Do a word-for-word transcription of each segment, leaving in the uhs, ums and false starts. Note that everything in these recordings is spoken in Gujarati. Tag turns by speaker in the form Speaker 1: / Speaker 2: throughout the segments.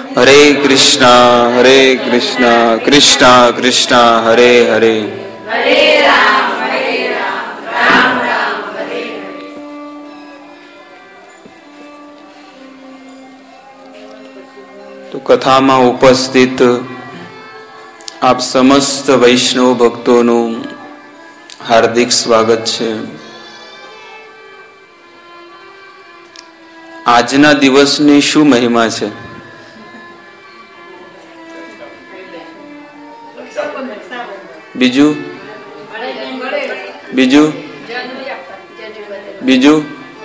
Speaker 1: હરે કૃષ્ણ હરે કૃષ્ણ કૃષ્ણ કૃષ્ણ હરે હરે
Speaker 2: હરે રામ હરે રામ રામ રામ હરે હરે.
Speaker 1: તો કથામાં ઉપસ્થિત આપ સમસ્ત વૈષ્ણવ ભક્તોનું હાર્દિક સ્વાગત છે. આજના દિવસની શું મહિમા છે? બીજું બીજું બીજું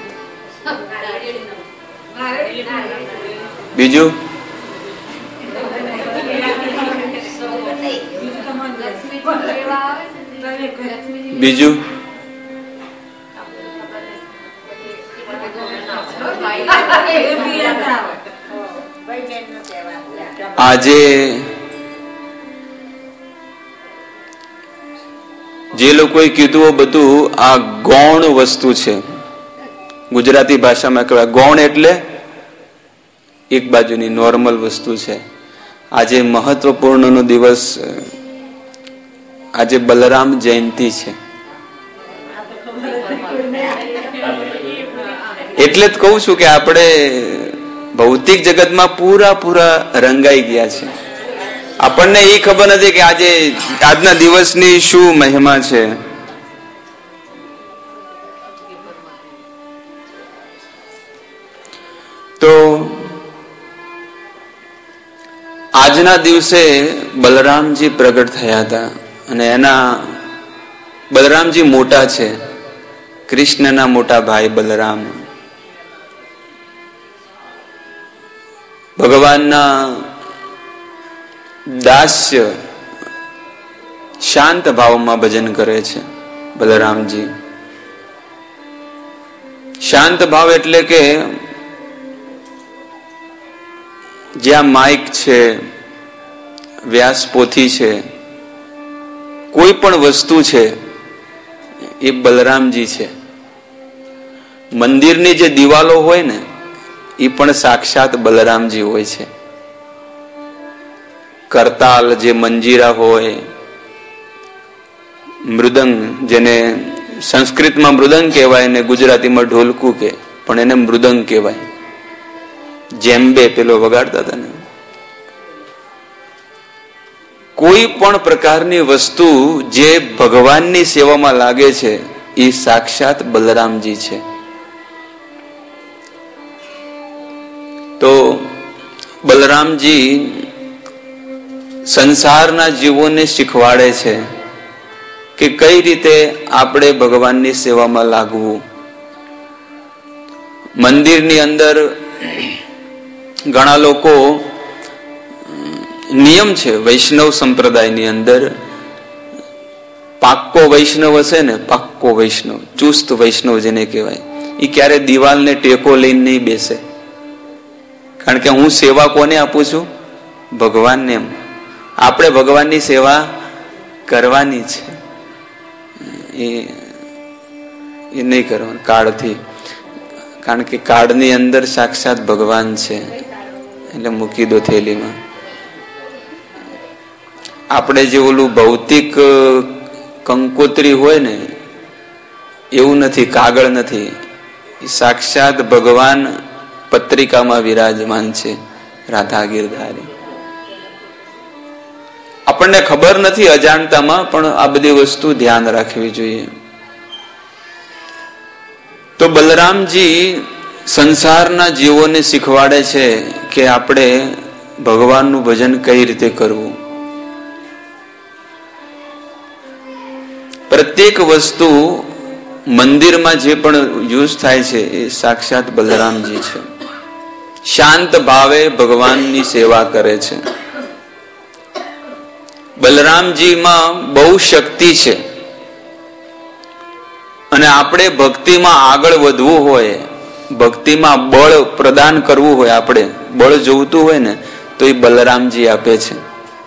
Speaker 1: બીજું બીજું આજે જે લોકોએ કીધું બધું આ ગૌણ વસ્તુ છે. ગુજરાતી ભાષામાં કહેવાય ગૌણ એટલે એક બાજુની નોર્મલ વસ્તુ છે. આજે મહત્વપૂર્ણનો દિવસ, આજે બલરામ જયંતિ છે. એટલે જ કહું છું કે આપણે ભૌતિક જગતમાં પૂરા પૂરા રંગાઈ ગયા છે. આપણને એ ખબર નથી કે આજે આજના દિવસની શું મહિમા છે. તો આજના દિવસે બલરામજી પ્રગટ થયા હતા અને એના બલરામજી મોટા છે, કૃષ્ણના મોટા ભાઈ બલરામ. ભગવાનના દાસ્ય શાંત ભાવમાં ભજન કરે છે બલરામજી. શાંત ભાવ એટલે કે જ્યાં માઇક છે, વ્યાસપોથી છે, કોઈ પણ વસ્તુ છે એ બલરામજી છે. મંદિરની જે દિવાલો હોય ને એ પણ સાક્ષાત બલરામજી હોય છે. કરતાલ જે મંજીરા હોય, મૃદંગ જેને સંસ્કૃતમાં મૃદંગ કહેવાય ને ગુજરાતીમાં ઢોલકું કે, પણ એને મૃદંગ કહેવાય. જેમ્બે પેલો વગાડતા હતા ને. કોઈ પણ પ્રકારની વસ્તુ જે ભગવાનની સેવામાં લાગે છે એ સાક્ષાત બલરામજી છે. તો બલરામજી સંસારના જીવોને શીખવાડે છે કે કઈ રીતે આપણે ભગવાનની સેવામાં લાગવું. મંદિરની અંદર ઘણા લોકો નિયમ છે વૈષ્ણવ સંપ્રદાયની અંદર, પાક્કો વૈષ્ણવ હશે ને, પાક્કો વૈષ્ણવ, ચુસ્ત વૈષ્ણવ જેને કહેવાય, એ ક્યારે દિવાલને ટેકો લઈને નહીં બેસે. કારણ કે હું સેવા કોને આપું છું? ભગવાનને. એમ આપણે ભગવાનની સેવા કરવાની છે, એ એ નહીં કરવાનું કાળથી. કારણ કે કાળની અંદર સાક્ષાત ભગવાન છે, એટલે મૂકી દો થેલીમાં. આપણે જે ઓલું ભૌતિક કંકોત્રી હોય ને એવું નથી, કાગળ નથી. સાક્ષાત ભગવાન પત્રિકામાં વિરાજમાન છે, રાધા ગિરધારી. આપણને ખબર નથી અજાણતામાં, પણ આ બધી વસ્તુ ધ્યાન રાખવી જોઈએ. તો બલરામજી સંસારના જીવોને શીખવાડે છે કે આપણે ભગવાનનું ભજન કઈ રીતે કરવું. પ્રત્યેક વસ્તુ મંદિરમાં જે પણ યુઝ થાય છે એ સાક્ષાત બલરામજી છે. શાંત ભાવે ભગવાનની સેવા કરે છે. બલરામજીમાં બહુ શક્તિ છે અને આપણે ભક્તિમાં આગળ વધવું હોય, ભક્તિમાં બળ પ્રદાન કરવું હોય, આપણે બળ જોઈતું હોય ને તો એ બલરામજી આપે છે.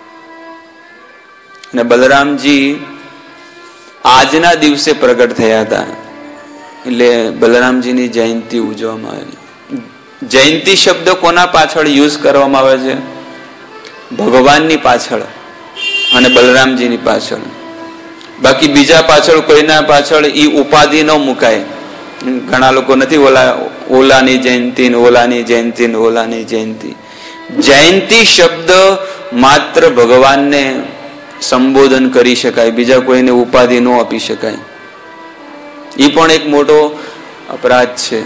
Speaker 1: અને બલરામજી આજના દિવસે પ્રગટ થયા હતા, એટલે બલરામજીની જયંતિ ઉજવવામાં આવી. જયંતી શબ્દ કોના પાછળ યુઝ કરવામાં આવે છે? ભગવાનની પાછળ અને બલરામજીની પાછળ. બાકી બીજા પાછળ કોઈના પાછળ ઈ ઉપાધિ ન મુકાય. ઘણા લોકો નથી ઓલા ઓલાની જયંતી ઓલાની જયંતી ઓલાની જયંતી. જયંતી શબ્દ માત્ર ભગવાનને સંબોધન કરી શકાય, બીજા કોઈને ઉપાધિ ન આપી શકાય. એ પણ એક મોટો અપરાધ છે.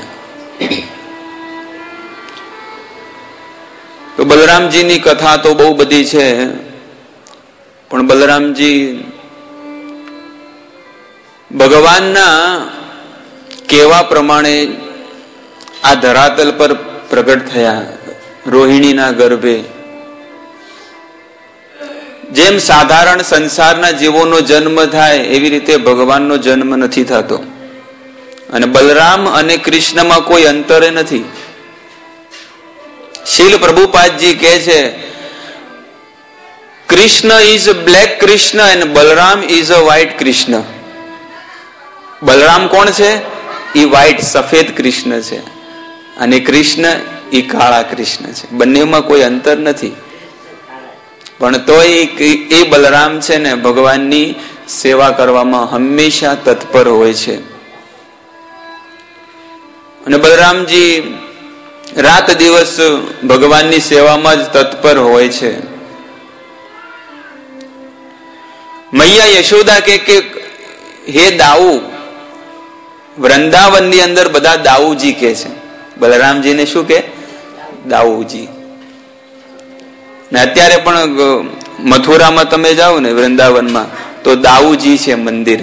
Speaker 1: તો બલરામજીની કથા તો બહુ બધી છે, પણ બલરામજી ભગવાનના કેવા પ્રમાણે આ ધરાતલ પર પ્રગટ થયા, રોહિણીના ગર્ભે. જેમ સાધારણ સંસારના જીવોનો જન્મ થાય એવી રીતે ભગવાનનો જન્મ નથી થતો. અને બલરામ અને કૃષ્ણમાં કોઈ અંતર નથી. શીલ પ્રભુપાદજી કહે છે, Krishna is black Krishna and Balram is a white Krishna. Balram કોણ છે? એ વ્હાઇટ સફેદ કૃષ્ણ છે, અને કૃષ્ણ એ કાળા કૃષ્ણ છે. બંનેમાં કોઈ અંતર નથી. પણ તોય એ બલરામ છે ને ભગવાનની સેવા કરવામાં હંમેશા તત્પર હોય છે. અને બલરામજી રાત દિવસ ભગવાનની સેવામાં જ તત્પર હોય છે. મૈયા યશોદા કે હે દાઉ, વૃંદાવનની અંદર બધા દાઉજી કે છે. બલરામજીને શું કે? દાઉજી. ને અત્યારે પણ મથુરામાં તમે જાઓ ને વૃંદાવનમાં તો દાઉજી છે મંદિર,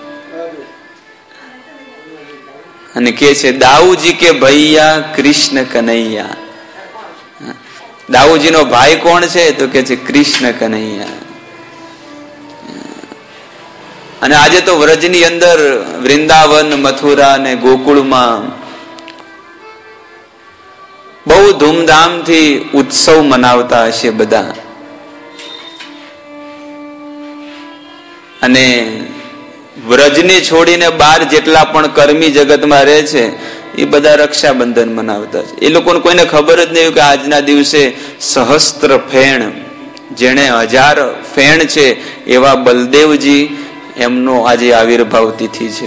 Speaker 1: અને કે છે દાઉજી કે ભૈયા કૃષ્ણ કનૈયા. દાઉજી નો ભાઈ કોણ છે? તો કે છે કૃષ્ણ કનૈયા. અને આજે તો વ્રજની અંદર વૃંદાવન, મથુરા અને ગોકુળમાં બહુ ધૂમધામથી ઉત્સવ મનાવતા હશે બધા. અને વ્રજને છોડીને બહાર જેટલા પણ કર્મી જગતમાં રહે છે એ બધા રક્ષાબંધન મનાવતા છે. એ લોકોને કોઈને ખબર જ નહીં કે આજના દિવસે સહસ્ત્ર ફેણ, જેણે હજાર ફેણ છે એવા બલદેવજી, એમનો આજે આવિર્ભાવ તિથિ છે.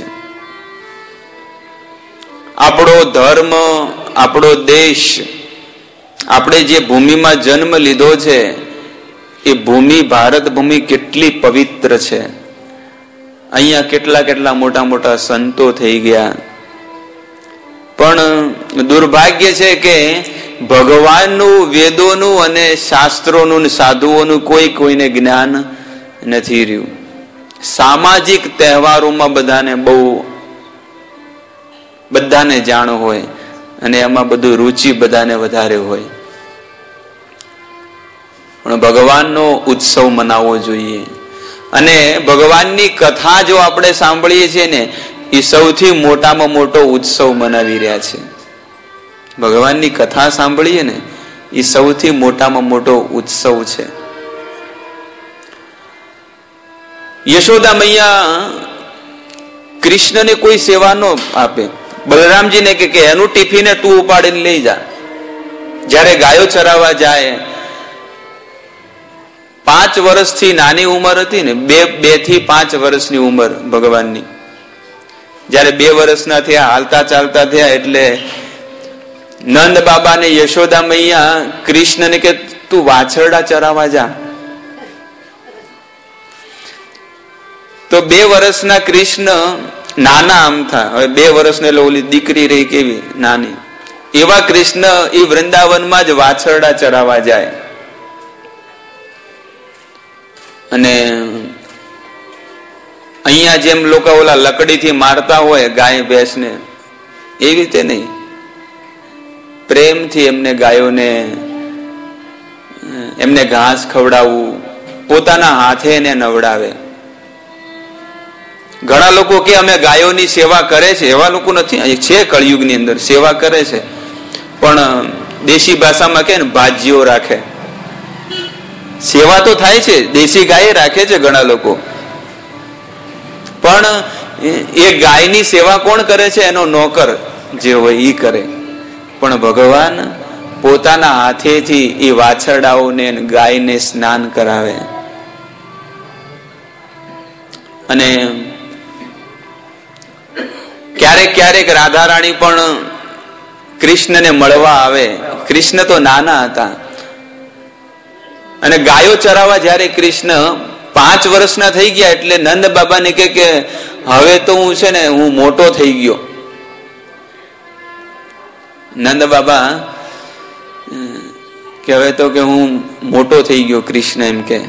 Speaker 1: આપણો ધર્મ, આપણો દેશ, આપણે જે ભૂમિમાં જન્મ લીધો છે એ ભૂમિ, ભારત ભૂમિ કેટલી પવિત્ર છે. અહીંયા કેટલા કેટલા મોટા મોટા સંતો થઈ ગયા. પણ દુર્ભાગ્ય છે કે ભગવાનનું, વેદોનું અને શાસ્ત્રોનું, સાધુઓનું કોઈ કોઈને જ્ઞાન નથી રહ્યું. સામાજિક તહેવારોમાં બધાને બહુ બધાને જાણ હોય અને એમાં બધું રુચિ બધાને વધારે હોય. પણ ભગવાનનો ઉત્સવ મનાવવો જોઈએ. અને ભગવાનની કથા જો આપણે સાંભળીએ છીએ ને, એ સૌથી મોટામાં મોટો ઉત્સવ મનાવી રહ્યા છે. ભગવાનની કથા સાંભળીએ ને એ સૌથી મોટામાં મોટો ઉત્સવ છે. યશોદા મૈયા કૃષ્ણને કોઈ સેવા ન આપે. બલરામજીને કે એનું ટિફિને તું ઉપાડીને લઈ જા. જયારે ગાયો ચરાવવા જાય, પાંચ વર્ષથી નાની ઉંમર હતી ને, બે બે થી પાંચ વર્ષની ઉંમર ભગવાનની. જયારે બે વર્ષના થયા, હાલતા ચાલતા થયા, એટલે નંદ બાબા ને યશોદા મૈયા કૃષ્ણને કે તું વાછરડા ચરાવવા જા. તો બે વર્ષના કૃષ્ણ નાના આમ થા. હવે બે વર્ષને એટલે ઓલી દીકરી રહી કેવી નાની, એવા કૃષ્ણ એ વૃંદાવનમાં જ વાછરડા ચરાવવા જાય. અને અહીંયા જેમ લોકો ઓલા લકડીથી મારતા હોય ગાય ભેંસને, એવી રીતે નહીં, પ્રેમથી એમને ગાયોને એમને ઘાસ ખવડાવવું, પોતાના હાથે એને નવડાવે. ઘણા લોકો કે અમે ગાયોની સેવા કરે છે, એવા લોકો નથી છે કળિયુગની અંદર, સેવા કરે છે, પણ દેશી ભાષામાં કે ને ભાજીઓ રાખે. સેવા તો થાય છે, દેશી ગાય રાખે છે ઘણા લોકો, પણ એ ગાયની સેવા કોણ કરે છે? એનો નોકર જે હોય એ કરે. પણ ભગવાન પોતાના હાથેથી એ વાછરડાઓને ગાયને સ્નાન કરાવે. અને ક્યારેક ક્યારેક રાધા રાણી પણ કૃષ્ણને મળવા આવે. કૃષ્ણ તો નાના હતા અને ગાયો ચરાવવા જયારે કૃષ્ણ પાંચ વર્ષના થઈ ગયા એટલે નંદ બાબાને કે હવે તો હું છે ને હું મોટો થઈ ગયો. નંદ બાબા કે હવે તો કે હું મોટો થઈ ગયો કૃષ્ણ એમ કે.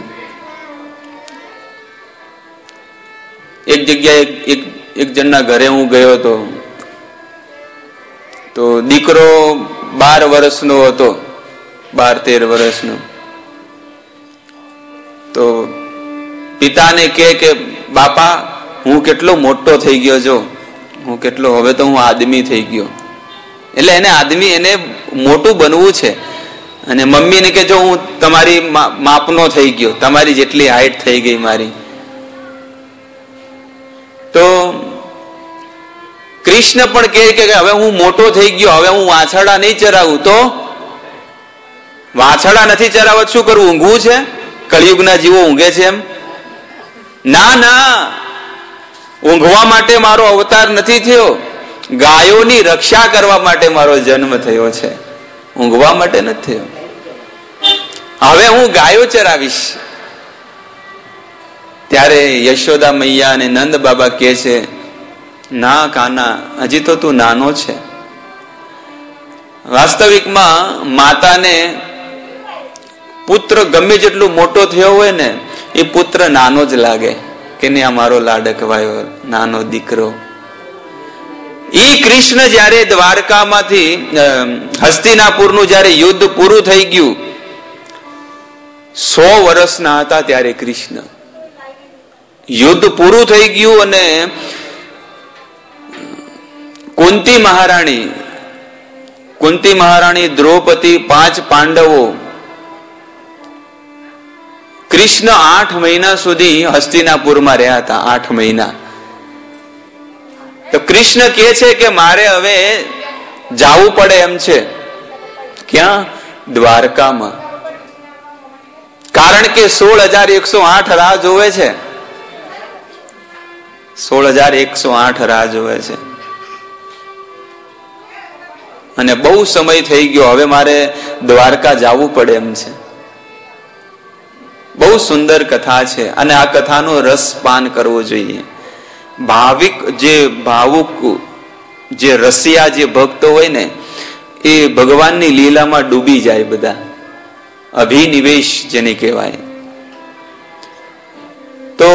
Speaker 1: એક જગ્યાએ એક એક જણના ઘરે હું ગયો હતો તો દીકરો બાર વર્ષનો હતો, બાર તેર વર્ષનો. તો પિતાને કે કે બાપા હું કેટલો મોટો થઈ ગયો છો, હું કેટલો હવે તો હું આદમી થઈ ગયો. એટલે એને આદમી એને મોટું બનવું છે. અને મમ્મીને કે જો હું તમારી માપનો થઈ ગયો, તમારી જેટલી હાઈટ થઈ ગઈ મારી. તો કૃષ્ણ પણ કહે કે હવે હું મોટો થઈ ગયો, હવે હું વાછરડા નહીં ચરાવું. તો વાછરડા નથી ચરાવત શું કરવું? ઊંઘવું છે? કળિયુગના જીવો ઊંઘે છે એમ? ના ના, ઊંઘવા માટે મારો અવતાર નથી થયો. ગાયોની રક્ષા કરવા માટે મારો જન્મ થયો છે, ઊંઘવા માટે નથી થયો. હવે હું ગાયો ચરાવીશ. ત્યારે યશોદા મૈયા અને નંદ બાબા કહે છે ના કાના, હજી તો તું નાનો છે. વાસ્તવિકમાં માતાને પુત્ર ગમે જેટલું મોટો થયો હોય ને એ પુત્ર નાનો જ લાગે કે નહીં, આ મારો લાડકવાયો નાનો દીકરો. ઈ કૃષ્ણ જયારે દ્વારકામાંથી હસ્તિનાપુરનું જયારે યુદ્ધ પૂરું થઈ ગયું, સો વર્ષના હતા ત્યારે કૃષ્ણ. યુદ્ધ પૂરું થઈ ગયું અને કુંતી મહારાણી કુંતી મહારાણી દ્રૌપદી પાંચ પાંડવો કૃષ્ણ આઠ મહિના સુધી હસ્તિનાપુરમાં રહ્યા હતા. આઠ મહિના. તો કૃષ્ણ કહે છે કે મારે હવે જાવું પડે એમ છે. ક્યાં? દ્વારકામાં. કારણ કે સોળ હજાર એકસો આઠ રાહ જોવે છે. સોળ હજાર એકસો આઠ રાહ જોવે છે અને બહુ સમય થઈ ગયો, હવે મારે દ્વારકા જવું પડે એમ છે. બહુ સુંદર કથા છે અને આ કથાનો રસ પાન કરવો જોઈએ. ભાવિક જે ભાવુક જે રસિયા જે ભક્તો હોય ને એ ભગવાનની લીલામાં ડૂબી જાય. બધા અભિનિવેશ જેને કહેવાય. તો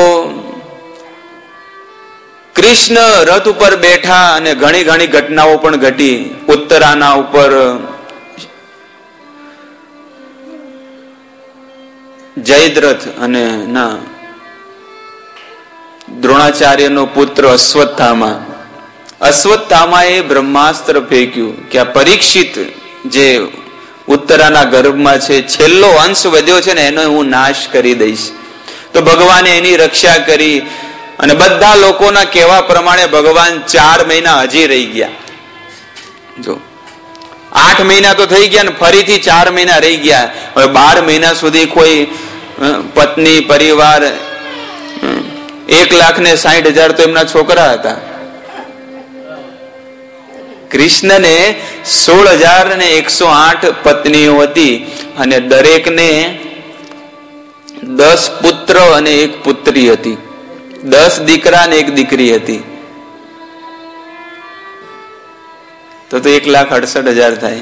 Speaker 1: કૃષ્ણ રથ ઉપર બેઠા અને ઘણી ઘણી ઘટનાઓ પણ ઘટી. ઉત્તરાના ઉપર જયદ્રથ અને ના દ્રોણાચાર્યનો પુત્ર અશ્વત્થામા અશ્વત્થામાએ બ્રહ્માસ્ત્ર ફેંક્યું કે આ પરીક્ષિત જે ઉત્તરાના ગર્ભમાં છે, છેલ્લો અંશ વધ્યો છે ને એનો હું નાશ કરી દઈશ. તો ભગવાને એની રક્ષા કરી અને બધા લોકોના કહેવા પ્રમાણે ભગવાન ચાર મહિના હજી રહી ગયા. જો આઠ મહિના તો થઈ ગયા ને ફરીથી ચાર મહિના રહી ગયા. હવે બાર મહિના સુધી કોઈ પત્ની પરિવાર એક લાખ ને સાહીઠ હજાર તો એમના છોકરા હતા. કૃષ્ણને સોળ હજાર ને એકસો આઠ પત્નીઓ હતી અને દરેકને દસ પુત્ર અને એક પુત્રી હતી. દસ દીકરા ને એક દીકરી હતી. તો તો એક લાખ અડસઠ હજાર થાય.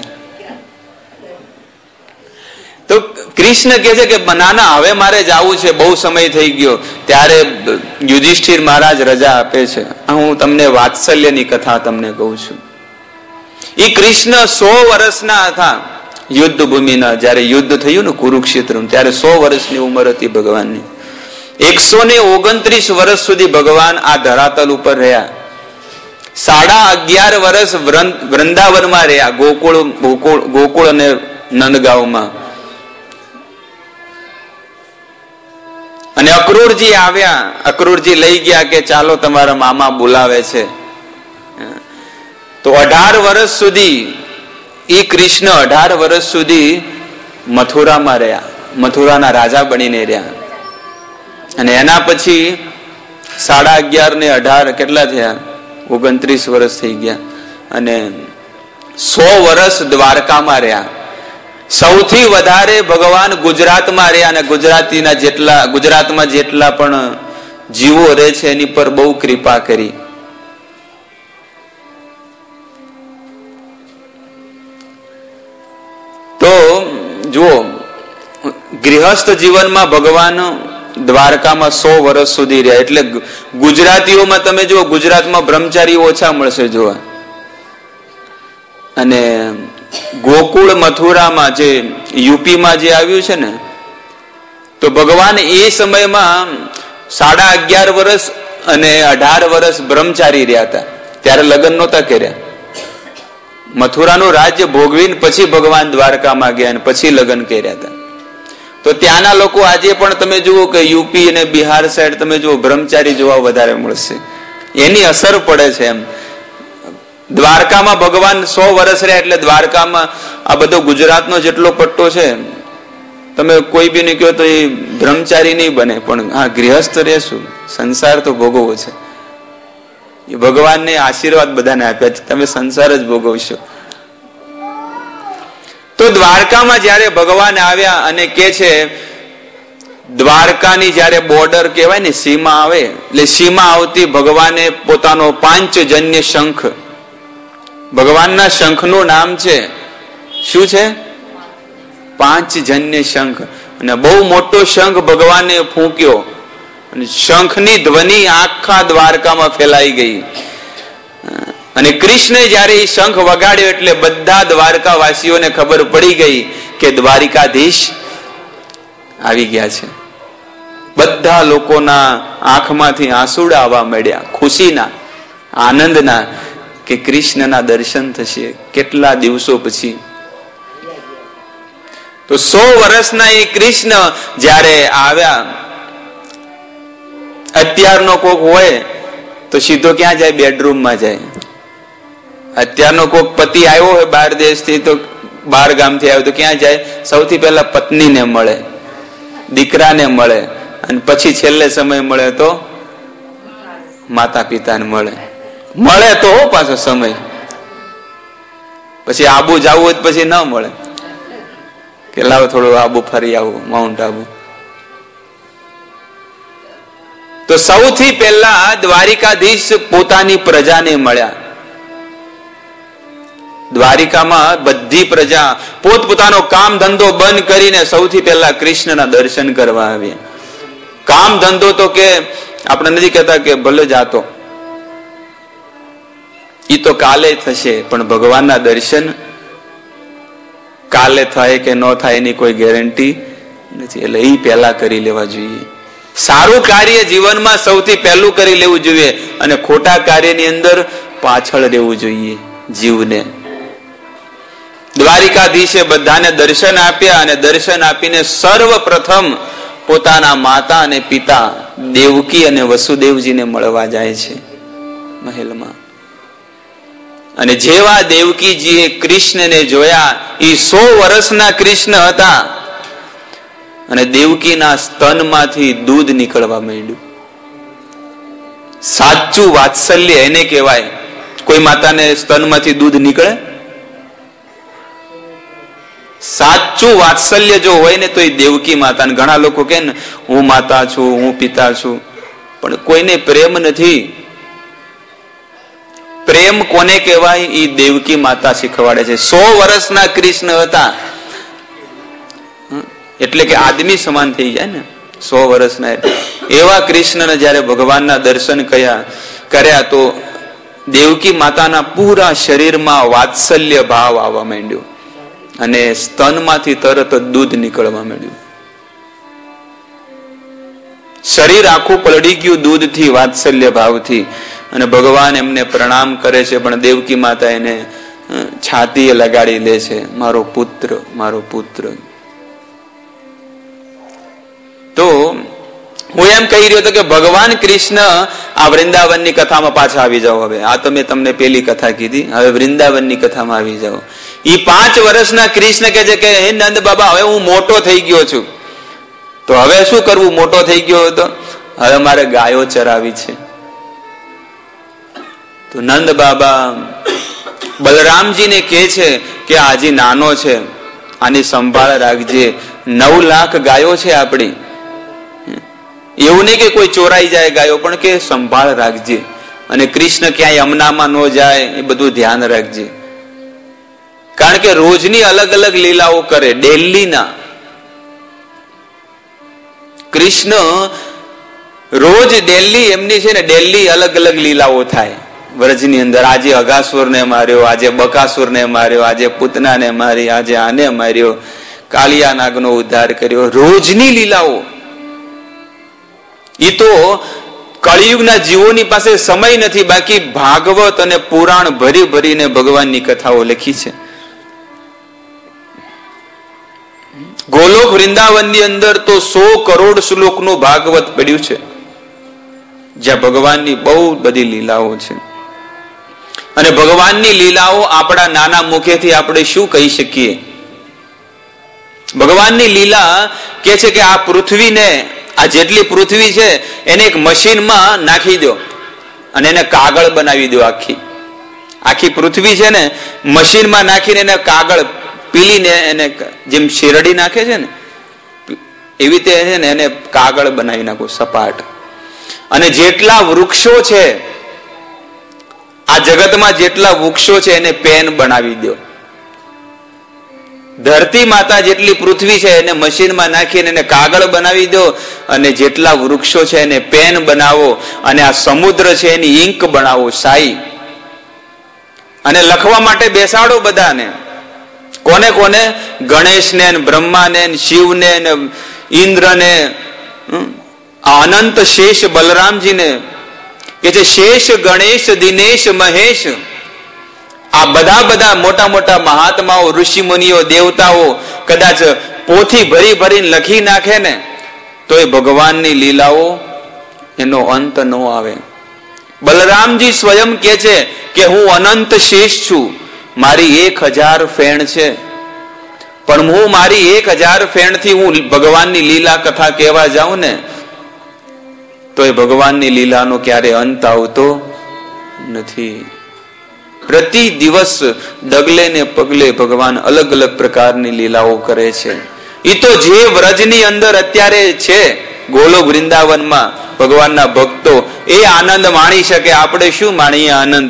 Speaker 1: તો કૃષ્ણ કહે છે કે નાના હવે મારે જવું છે, બહુ સમય થઈ ગયો. ત્યારે યુધિષ્ઠિર મહારાજ રજા આપે છે. હું તમને વાત્સલ્યની કથા તમને કહું છું. એ કૃષ્ણ સો વર્ષના હતા યુદ્ધ ભૂમિના. જયારે યુદ્ધ થયું ને કુરુક્ષેત્ર, ત્યારે સો વર્ષની ઉંમર હતી ભગવાનની. એકસો ને ઓગણત્રીસ વર્ષ સુધી ભગવાન આ ધરાતલ ઉપર રહ્યા. સાડા અગિયાર વર્ષ વૃંદાવનમાં રહ્યા, ગોકુળ ગોકુળ ગોકુળ અને નંદગાંવમાં. અને અક્રૂરજી આવ્યા. અક્રૂરજી લઈ ગયા કે ચાલો તમારા મામા બોલાવે છે. તો અઢાર વર્ષ સુધી એ કૃષ્ણ અઢાર વર્ષ સુધી મથુરામાં રહ્યા, મથુરાના રાજા બનીને રહ્યા. અને એના પછી સાડા અગિયાર ને અઢાર કેટલા થયા? ઓગણત્રીસ વર્ષ થઈ ગયા. અને સો વર્ષ દ્વારકામાં રહ્યા. સૌથી વધારે ભગવાન ગુજરાતમાં રહ્યા અને ગુજરાતીના જેટલા ગુજરાતમાં જેટલા પણ જીવો રહે છે એની પર બહુ કૃપા કરી. તો જુઓ, ગૃહસ્થ જીવનમાં ભગવાન દ્વારકામાં સો વર્ષ સુધી રહ્યા. એટલે ગુજરાતીઓમાં તમે જુઓ, ગુજરાતમાં બ્રહ્મચારી ઓછા મળશે જોવા. અને ગોકુળ મથુરામાં જે યુપીમાં જે આવ્યું છે ને, તો ભગવાન એ સમયમાં સાડા અગિયાર વર્ષ અને અઢાર વર્ષ બ્રહ્મચારી રહ્યા હતા. ત્યારે લગ્ન નહોતા કર્યા. મથુરાનું રાજ્ય ભોગવીને પછી ભગવાન દ્વારકામાં ગયા અને પછી લગ્ન કર્યા હતા. તો ત્યાંના લોકો આજે પણ તમે જુઓ કે યુપી અને બિહાર સાઈડ તમે જુઓ બ્રહ્મચારી જોવા વધારે મળશે. એની અસર પડે છે. એમ દ્વારકામાં ભગવાન સો વર્ષ રહ્યા. એટલે દ્વારકામાં આ બધો ગુજરાતનો જેટલો પટ્ટો છે, તમે કોઈ બી ને કહો તો એ બ્રહ્મચારી નહીં બને, પણ હા ગૃહસ્થ રહેશું, સંસાર તો ભોગવવો છે. એ ભગવાનને આશીર્વાદ બધાને આપ્યા છે, તમે સંસાર જ ભોગવશો. તો દ્વારકામાં જયારે ભગવાન આવ્યા અને કે છે, દ્વારકાની જયારે બોર્ડર કહેવાય ને, સીમા આવે, એટલે સીમા આવતી ભગવાને પોતાનો પાંચજન્ય શંખ, ભગવાનના શંખનું નામ છે શું છે? પાંચજન્ય શંખ. અને બહુ મોટો શંખ ભગવાને ફૂંક્યો અને શંખની ધ્વનિ આખા દ્વારકામાં ફેલાઈ ગઈ. અને કૃષ્ણે જયારે એ શંખ વગાડ્યો એટલે બધા દ્વારકાવાસીઓને ખબર પડી ગઈ કે દ્વારિકાધીશ આવી ગયા છે. બધા લોકોના આંખમાંથી આંસુડા આવવા મળ્યા, ખુશીના, આનંદના, કે કૃષ્ણના દર્શન થશે કેટલા દિવસો પછી. તો સો વર્ષના એ કૃષ્ણ જયારે આવ્યા, અત્યારનો કોક હોય તો સીધો ક્યાં જાય? બેડરૂમમાં જાય. અત્યારનો કોક પતિ આવ્યો હોય બાર દેશથી, તો બાર ગામથી આવ્યો તો ક્યાં જાય? સૌથી પહેલા પત્નીને મળે, દીકરાને મળે, અને પછી છેલ્લે સમય મળે તો માતા પિતાને મળે. મળે તો પાછો સમય, પછી આબુ જવું હોય પછી ન મળે કે લાવો થોડું આબુ ફરી આવું, માઉન્ટ આબુ. તો સૌથી પહેલા દ્વારિકાધીશ પોતાની પ્રજાને મળ્યા. દ્વારિકામાં બધી પ્રજા પોતપોતાનો કામ ધંધો બંધ કરીને સૌથી પહેલા કૃષ્ણના દર્શન કરવા આવ્યા. કામ ધંધો તો કે આપણે નથી કહેતા કે ભલે જાતો, ઈ તો કાલે થશે, પણ ભગવાનના દર્શન કાલે થાય કે ન થાય એની કોઈ ગેરંટી નથી. એટલે એ પહેલા કરી લેવા જોઈએ. સારું કાર્ય જીવનમાં સૌથી પહેલું કરી લેવું જોઈએ અને ખોટા કાર્યની અંદર પાછળ રહેવું જોઈએ જીવને. દ્વારિકાધીશે બધાને દર્શન આપ્યા અને દર્શન આપીને સર્વપ્રથમ પોતાના માતા અને પિતા દેવકી અને વસુદેવજીને મળવા જાય છે મહેલમાં. અને જેવા દેવકીજીએ કૃષ્ણને જોયા, એ સો વર્ષના કૃષ્ણ હતા અને દેવકીના સ્તનમાંથી દૂધ નીકળવા માંડ્યું. સાચું વાત્સલ્ય એને કહેવાય. કોઈ માતાને સ્તનમાંથી દૂધ નીકળે? સાચું વાત્સલ્ય જો હોય ને તો એ દેવકી માતા. ઘણા લોકો કે ને હું માતા છું, હું પિતા છું, પણ કોઈને પ્રેમ નથી. પ્રેમ કોને કહેવાય? એ દેવકી માતા શીખવાડે છે. સો વર્ષના કૃષ્ણ હતા એટલે કે આદમી સમાન થઈ જાય ને સો વર્ષના. એવા કૃષ્ણને જયારે ભગવાનના દર્શન કર્યા કર્યા તો દેવકી માતાના પૂરા શરીરમાં વાત્સલ્ય ભાવ આવવા માંડ્યો અને સ્તનમાંથી તરત દૂધ નીકળવા માંડ્યું. શરીર આખું પલળી ગયું દૂધથી, વાત્સલ્ય ભાવથી. અને ભગવાન એમને પ્રણામ કરે છે, પણ દેવકી માતા એને છાતીએ લગાડી લે છે, મારો પુત્ર, મારો પુત્ર. તો હું એમ કહી રહ્યો હતો કે ભગવાન કૃષ્ણ આ વૃંદાવનની કથામાં પાછા આવી જાઓ. હવે આ તમે તમને પેલી કથા કીધી, હવે વૃંદાવનની કથામાં આવી જાઓ. ઈ પાંચ વર્ષના કૃષ્ણ કે છે કે હે નંદ બાબા, હવે હું મોટો થઈ ગયો છું, તો હવે શું કરવું? મોટો થઈ ગયો હતો, હવે મારે ગાયો ચરાવી છે. તો નંદ બાબા બલરામજીને કહે છે કે આજી નાનો છે, આની સંભાળ રાખજે, નવ લાખ ગાયો છે આપણી. એવું નહીં કે કોઈ ચોરાઈ જાય ગાયો, પણ કે સંભાળ રાખજે, અને કૃષ્ણ ક્યાંય યમુનામાં ન જાય એ બધું ધ્યાન રાખજે. કારણ કે રોજની અલગ અલગ લીલાઓ કરે. ડેલીના કૃષ્ણ રોજ ડેલી એમની છે ને ડેલી અલગ અલગ લીલાઓ થાય વ્રજની અંદર. આજે અઘાસુર ને માર્યો, આજે બકાસુર ને માર્યો, આજે પૂતના ને મારી, આજે આને માર્યો, કાલિયા નાગનો ઉદ્ધાર કર્યો. રોજની લીલાઓ. એ તો કળિયુગના જીવોની પાસે સમય નથી, બાકી ભાગવત અને પુરાણ ભરી ભરીને ભગવાનની કથાઓ લખી છે. ગોલોક વૃંદાવનની અંદર તો સો કરોડ શ્લોકનું ભાગવત પડ્યું છે, જ્યાં ભગવાનની બહુ બધી લીલાઓ છે. અને ભગવાનની લીલાઓ આપણા નાના મુખેથી આપણે શું કહી શકીએ? ભગવાનની લીલા કે છે કે આ પૃથ્વીને, આ જેટલી પૃથ્વી છે એને એક મશીનમાં નાખી દો અને એને કાગળ બનાવી દો. આખી આખી પૃથ્વી છે ને મશીનમાં નાખીને એને કાગળ પીલીને એને જેમ શેરડી નાખે છે ને એવી રીતે છે ને એને કાગળ બનાવી નાખો સપાટ. અને જેટલા વૃક્ષો છે આ જગતમાં, જેટલા વૃક્ષો છે એને પેન બનાવી દો. ધરતી માતા જેટલી પૃથ્વી છે એને મશીનમાં નાખીને એને કાગળ બનાવી દો, અને જેટલા વૃક્ષો છે એને પેન બનાવો, અને આ સમુદ્ર છે એની ઇંક બનાવો, શાઈ, અને લખવા માટે બેસાડો બધાને. કોને કોને? ગણેશને, બ્રહ્માને, શિવને, ઇન્દ્રને, અનંત શેષ બલરામજીને કે છે શેષ, ગણેશ, દિનેશ, મહેશ. આ બધા બધા મોટા મોટા મહાત્માઓ, ઋષિ મુનિઓ, દેવતાઓ કદાચ પોથી ભરી ભરીને લખી નાખે ને તો એ ભગવાનની લીલાઓ એનો અંત ન આવે. બલરામજી સ્વયં કે છે કે હું અનંત શેષ છું, મારી એક હજાર ફેણ છે, પણ હું મારી એક હજાર ફેણ થી હું ભગવાનની લીલા કથા કહેવા જાઉં ને તો એ ભગવાનની લીલાનો ક્યારે અંત આવતો નથી. પ્રતિ દિવસ ડગલે ને પગલે ભગવાન અલગ અલગ પ્રકારની લીલાઓ કરે છે. એ તો જે વ્રજની અંદર અત્યારે છે ગોલોક વૃંદાવનમાં ભગવાનના ભક્તો એ આનંદ માણી શકે. આપણે શું માણીએ આનંદ?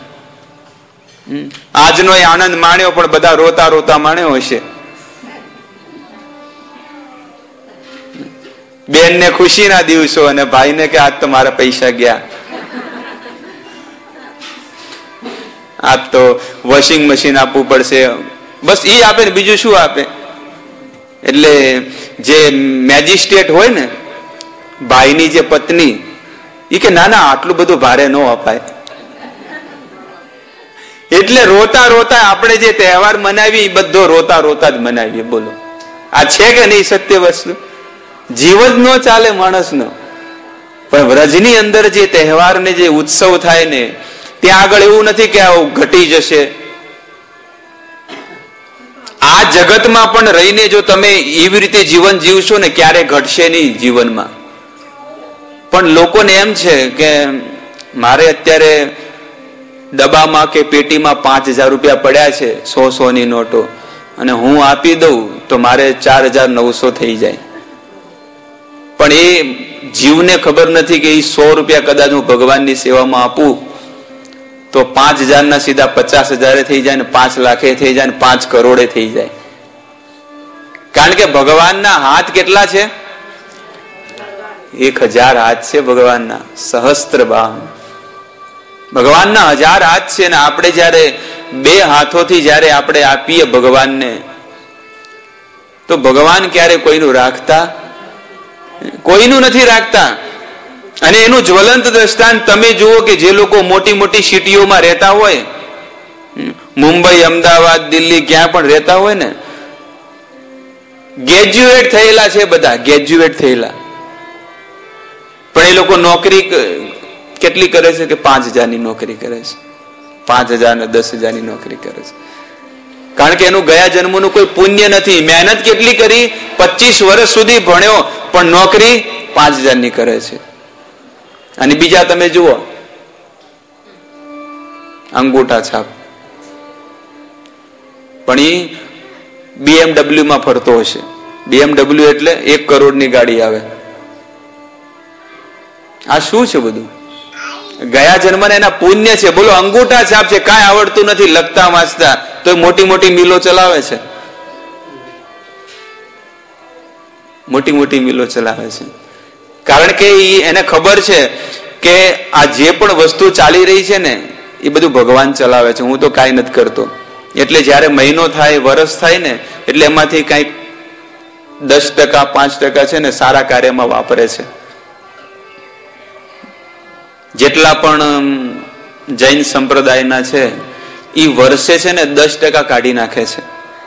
Speaker 1: આજનો એ આનંદ માણ્યો પણ બધા રોતા રોતા માણ્યો હશે. બેન ને ખુશીના દિવસો અને ભાઈ ને કે આજ તો મારા પૈસા ગયા, આજ તો વોશિંગ મશીન આપવું પડશે, બસ એ આપે ને બીજું શું આપે. એટલે જે મેજિસ્ટ્રેટ હોય ને ભાઈની જે પત્ની એ કે ના ના આટલું બધું ભારે ન અપાય. એટલે રોતા રોતા આપણે જે તહેવાર મનાવી એ બધો રોતા રોતા જ મનાવીએ. બોલો આ છે કે નહીં સત્ય વસ્તુ? જીવન ન ચાલે માણસનો, પણ વ્રજની અંદર જે તહેવાર ને જે ઉત્સવ થાય ને ત્યાં આગળ એવું નથી કે આવું ઘટી જશે. આ જગતમાં પણ રહીને જો તમે એવી રીતે જીવન જીવશો ને ક્યારે ઘટશે નહીં જીવનમાં. પણ લોકોને એમ છે કે મારે અત્યારે ડબ્બામાં કે પેટીમાં પાંચ હજાર રૂપિયા પડ્યા છે, સો સો ની નોટો, અને હું આપી દઉં તો મારે ચાર હજાર નવસો થઈ જાય. પણ એ જીવને ખબર નથી કે એ સો રૂપિયા કદાચ હું ભગવાનની સેવામાં આપું તો પાંચ હજાર ના સીધા પચાસ હજારે થઈ જાય, ને પાંચ લાખે થઈ જાય, ને પાંચ કરોડે થઈ જાય. કારણ કે ભગવાનના હાથ કેટલા છે? એક હજાર હાથ છે ભગવાનના, સહસ્ત્ર બાહ. ભગવાનના હજાર હાથ છે, ને આપણે જયારે બે હાથોથી જયારે આપણે આપીએ ભગવાનને તો ભગવાન ક્યારે કોઈનું રાખતા? કોઈનું નથી રાખતા. અને એનું જ્વલંત દ્રષ્ટાંત તમે જુઓ કે જે લોકો મોટી મોટી સિટીઓમાં રહેતા હોય, મુંબઈ, અમદાવાદ, દિલ્હી, ક્યાં પણ રહેતા હોય ને, ગ્રેજ્યુએટ થયેલા છે બધા, ગ્રેજ્યુએટ થયેલા, પણ એ લોકો નોકરી કેટલી કરે છે કે પાંચ હજારની નોકરી કરે છે, પાંચ હજાર ને દસ હજારની નોકરી કરે છે. કારણ કે એનું ગયા જન્મનું કોઈ પુણ્ય નથી. મહેનત કેટલી કરી, પચીસ વર્ષ સુધી ભણ્યો, પણ નોકરી પાંચ હજાર ની કરે છે. અને બીજા તમે જુઓ, અંગૂઠા છાપ, પણ એ બીએમડબલ્યુ માં ફરતો હશે. બીએમડબલ્યુ એટલે એક કરોડ ની ગાડી આવે. આ શું છે બધું? ગયા જન્મના એના પુણ્ય છે. બોલો, અંગૂઠા છાપ છે, કાંઈ આવડતું નથી લખતા વાંચતા, તો મોટી મોટી મિલો ચલાવે છે. મોટી મોટી મિલો ચલાવે છે. કારણ કે એને ખબર છે કે આ જે પણ વસ્તુ ચાલી રહી છે ને, એ બધું ભગવાન ચલાવે છે, હું તો કાંઈ નથી કરતો. એટલે જયારે મહિનો થાય, વર્ષ થાય ને, એટલે એમાંથી કઈક દસ ટકા પાંચ ટકા છે ને સારા કાર્યમાં વાપરે છે. જેટલા પણ જૈન સંપ્રદાયના છે, એ વર્ષે છે ને દસ ટકા કાઢી નાખે છે.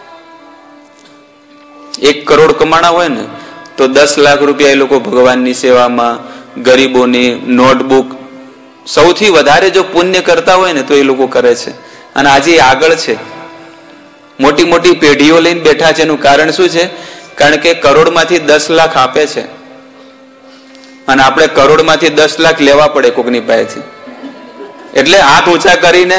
Speaker 1: એક કરોડ કમાણા હોય ને તો દસ લાખ રૂપિયા એ લોકો ભગવાનની સેવામાં, ગરીબોની, નોટબુક, સૌથી વધારે જો પુણ્ય કરતા હોય ને તો એ લોકો કરે છે. અને આજે આગળ છે, મોટી મોટી પેઢીઓ લઈને બેઠા છે. એનું કારણ શું છે? કારણ કે કરોડમાંથી દસ લાખ આપે છે, અને આપણે કરોડમાંથી દસ લાખ લેવા પડે કોકની પાસેથી. એટલે હાથ ઊંચા કરીને,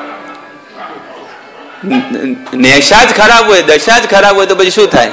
Speaker 1: નેશા જ ખરાબ હોય, દશા જ ખરાબ હોય તો પછી શું થાય?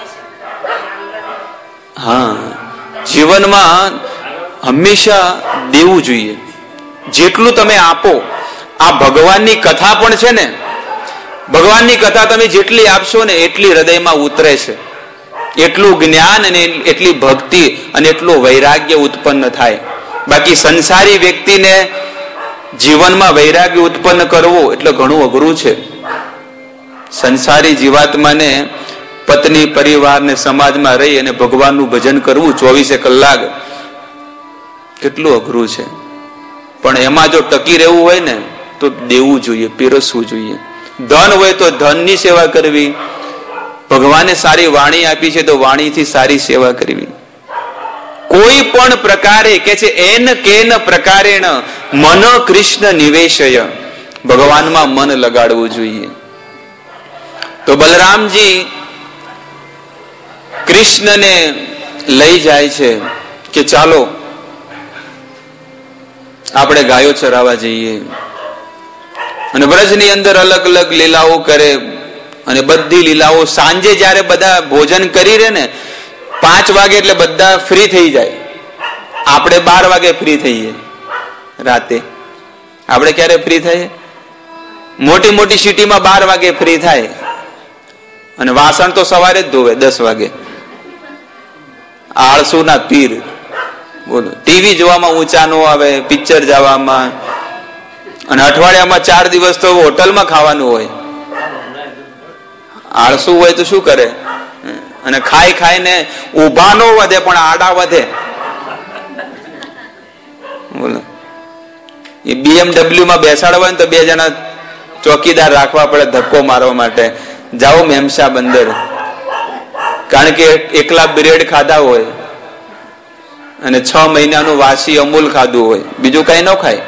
Speaker 1: હા, જીવનમાં હંમેશા દેવું જોઈએ. જેટલું તમે આપો, આ ભગવાનની કથા પણ છે ને, ભગવાનની કથા તમે જેટલી આપશો ને એટલી હૃદયમાં ઉતરે છે. એટલું જ્ઞાન અને એટલી ભક્તિ અને એટલું વૈરાગ્ય ઉત્પન્ન થાય. બાકી સંસારી વ્યક્તિને જીવનમાં વૈરાગ્ય ઉત્પન્ન કરવું એટલે ઘણું અઘરું છે. સંસારી જીવાત્માને પત્ની, પરિવાર ને સમાજમાં રહી અને ભગવાનનું ભજન કરવું ચોવીસે કલાક, કેટલું અઘરું છે. પણ એમાં જો ટકી રહેવું હોય ને તો દેવું જોઈએ, પીરસવું જોઈએ. ધન હોય તો ધનની સેવા કરવી. ભગવાને સારી વાણી આપી છે તો વાણીથી સારી સેવા કરવી. કોઈ પણ પ્રકારે કે છે એન કેન પ્રકારેણ મન કૃષ્ણ નિવેશય, ભગવાનમાં મન લગાડવું જોઈએ. તો બલરામજી કૃષ્ણને લઈ જાય છે કે ચાલો આપણે ગાયો ચરાવવા જઈએ. અને વ્રજની અંદર અલગ અલગ લીલાઓ કરે. અને બધી લીલાઓ સાંજે જયારે બધા ભોજન કરી રહે ને, પાંચ વાગે એટલે બધા ફ્રી થઈ જાય. આપણે બાર વાગે ફ્રી થઈએ રાતે. આપણે ક્યારે ફ્રી થઈએ? મોટી મોટી સિટીમાં બાર વાગે ફ્રી થાય, અને વાસણ તો સવારે જ ધોવે દસ વાગે. આળસુ ના પીર, બોલો. ટીવી જોવામાં ઊંચા નો આવે, પિક્ચર જવામાં, અને અઠવાડિયામાં ચાર દિવસ તો હોટલમાં ખાવાનું હોય. આળસુ હોય તો શું કરે? અને ખાઈ ખાઈને ઉભા નો વધે પણ આડા વધે. બોલો, એ બીએમડબલ્યુ માં બેસાડવા ને તો બે જણા ચોકીદાર રાખવા પડે ધક્કો મારવા માટે. જાઓ મેમસા બંદર. કારણ કે એકલા બ્રેડ ખાધા હોય અને છ મહિનાનું વાસી અમૂલ ખાધું હોય, બીજું કઈ ન ખાય.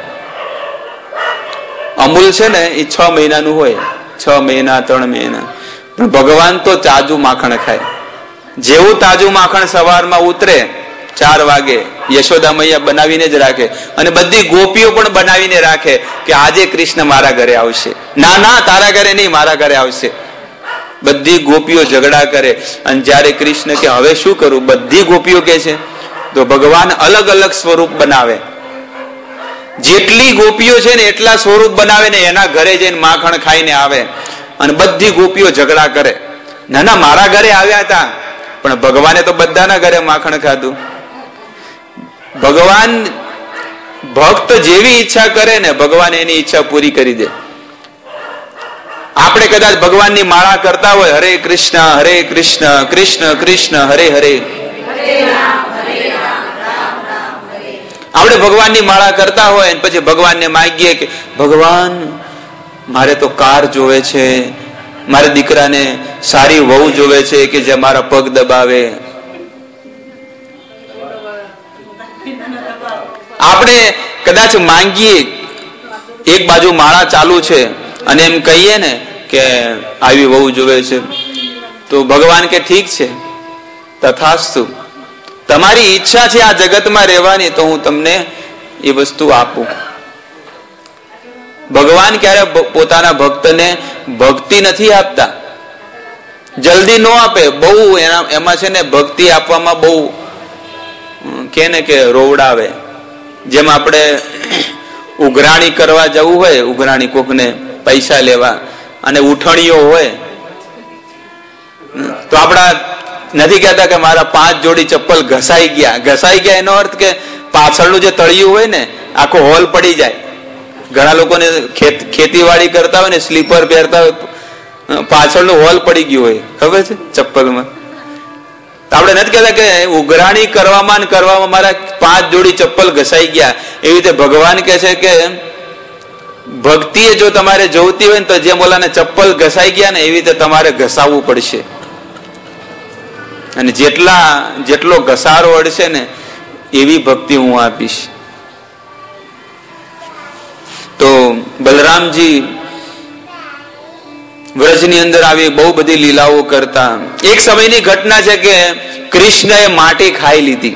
Speaker 1: અમૂલ છે ને એ છ મહિનાનું હોય, છ મહિના ત્રણ મહિના. પણ ભગવાન તો તાજું માખણ ખાય. જેવું તાજું માખણ સવારમાં ઉતરે ચાર વાગે, યશોદા મૈયા બનાવીને જ રાખે. અને બધી ગોપીઓ પણ બનાવીને રાખે કે આજે કૃષ્ણ મારા ઘરે આવશે. ના ના, તારા ઘરે નહીં, મારા ઘરે આવશે. બધી ગોપીઓ ઝઘડા કરે. અને જયારે કૃષ્ણ કે હવે શું કરું, બધી ગોપીઓ કે છે, તો ભગવાન અલગ અલગ સ્વરૂપ બનાવે. જેટલી ગોપીઓ છે ને એટલા સ્વરૂપ બનાવે ને એના ઘરે જઈને માખણ ખાઈને આવે. અને બધી ગોપીઓ ઝઘડા કરે. ના ના, મારા ઘરે આવ્યા હતા, પણ ભગવાને તો બધાના ઘરે માખણ ખાધું. ભગવાન ભક્ત જેવી ઈચ્છા કરે ને, ભગવાન એની ઈચ્છા પૂરી કરી દે. આપણે કદાચ ભગવાનની માળા કરતા હોય, હરે કૃષ્ણ હરે કૃષ્ણ કૃષ્ણ કૃષ્ણ હરે હરે, આપણે ભગવાનની માળા કરતા હોય અને પછી ભગવાનને માંગીએ કે ભગવાન મારે તો કાર જોવે છે, મારે દીકરાને સારી વહુ જોવે છે કે જે મારા પગ દબાવે. આપણે કદાચ માંગીએ, એક બાજુ માળા ચાલુ છે અને એમ કહીએ ને કે આવી વહુ જોવે છે. તો ભગવાન કે ઠીક છે, તથાસ્તુ, તમારી ઈચ્છા છે આ જગતમાં રહેવાની તો હું તમને એ વસ્તુ આપું. ભગવાન ક્યારે પોતાના ભક્તને ભક્તિ નથી આપતા, જલ્દી નો આપે. બહુ એના એમાં છે ને ભક્તિ આપવામાં બહુ કે ને કે રોવડાવે. જેમ આપણે ઉઘરાણી કરવા જવું હોય, ઉઘરાણી કોકને પૈસા લેવા, અને ઉઠણીઓ હોય તો આપડા નથી કહેતા કે મારા પાંચ જોડી ચપ્પલ ઘસાઈ ગયા. ઘસાઈ ગયા એનો અર્થ કે પાછળનું જે તળિયું હોય ને આખો હોલ પડી જાય. ઘણા લોકોને ખેતીવાડી કરતા હોય ને સ્લીપર પહેરતા હોય, પાછળનું હોલ પડી ગયું હોય, ખબર છે ચપ્પલમાં. આપણે નથી કહેતા કે ઉઘરાણી કરવામાં કરવામાં મારા પાંચ જોડી ચપ્પલ ઘસાઈ ગયા. એવી રીતે ભગવાન કહે છે કે ભક્તિ જો તમારે જોઈતી હોય ને તો જે મોલાને ચપ્પલ ઘસાઈ ગયા ને એવી રીતે તમારે ઘસાવવું પડશે. અને જેટલા જેટલો ઘસારો અડશે ને એવી ભક્તિ હું આપીશ. તો બલરામજી વ્રજની અંદર આવી બહુ બધી લીલાઓ કરતા. એક સમયની ઘટના છે કે કૃષ્ણએ માટી ખાઈ લીધી.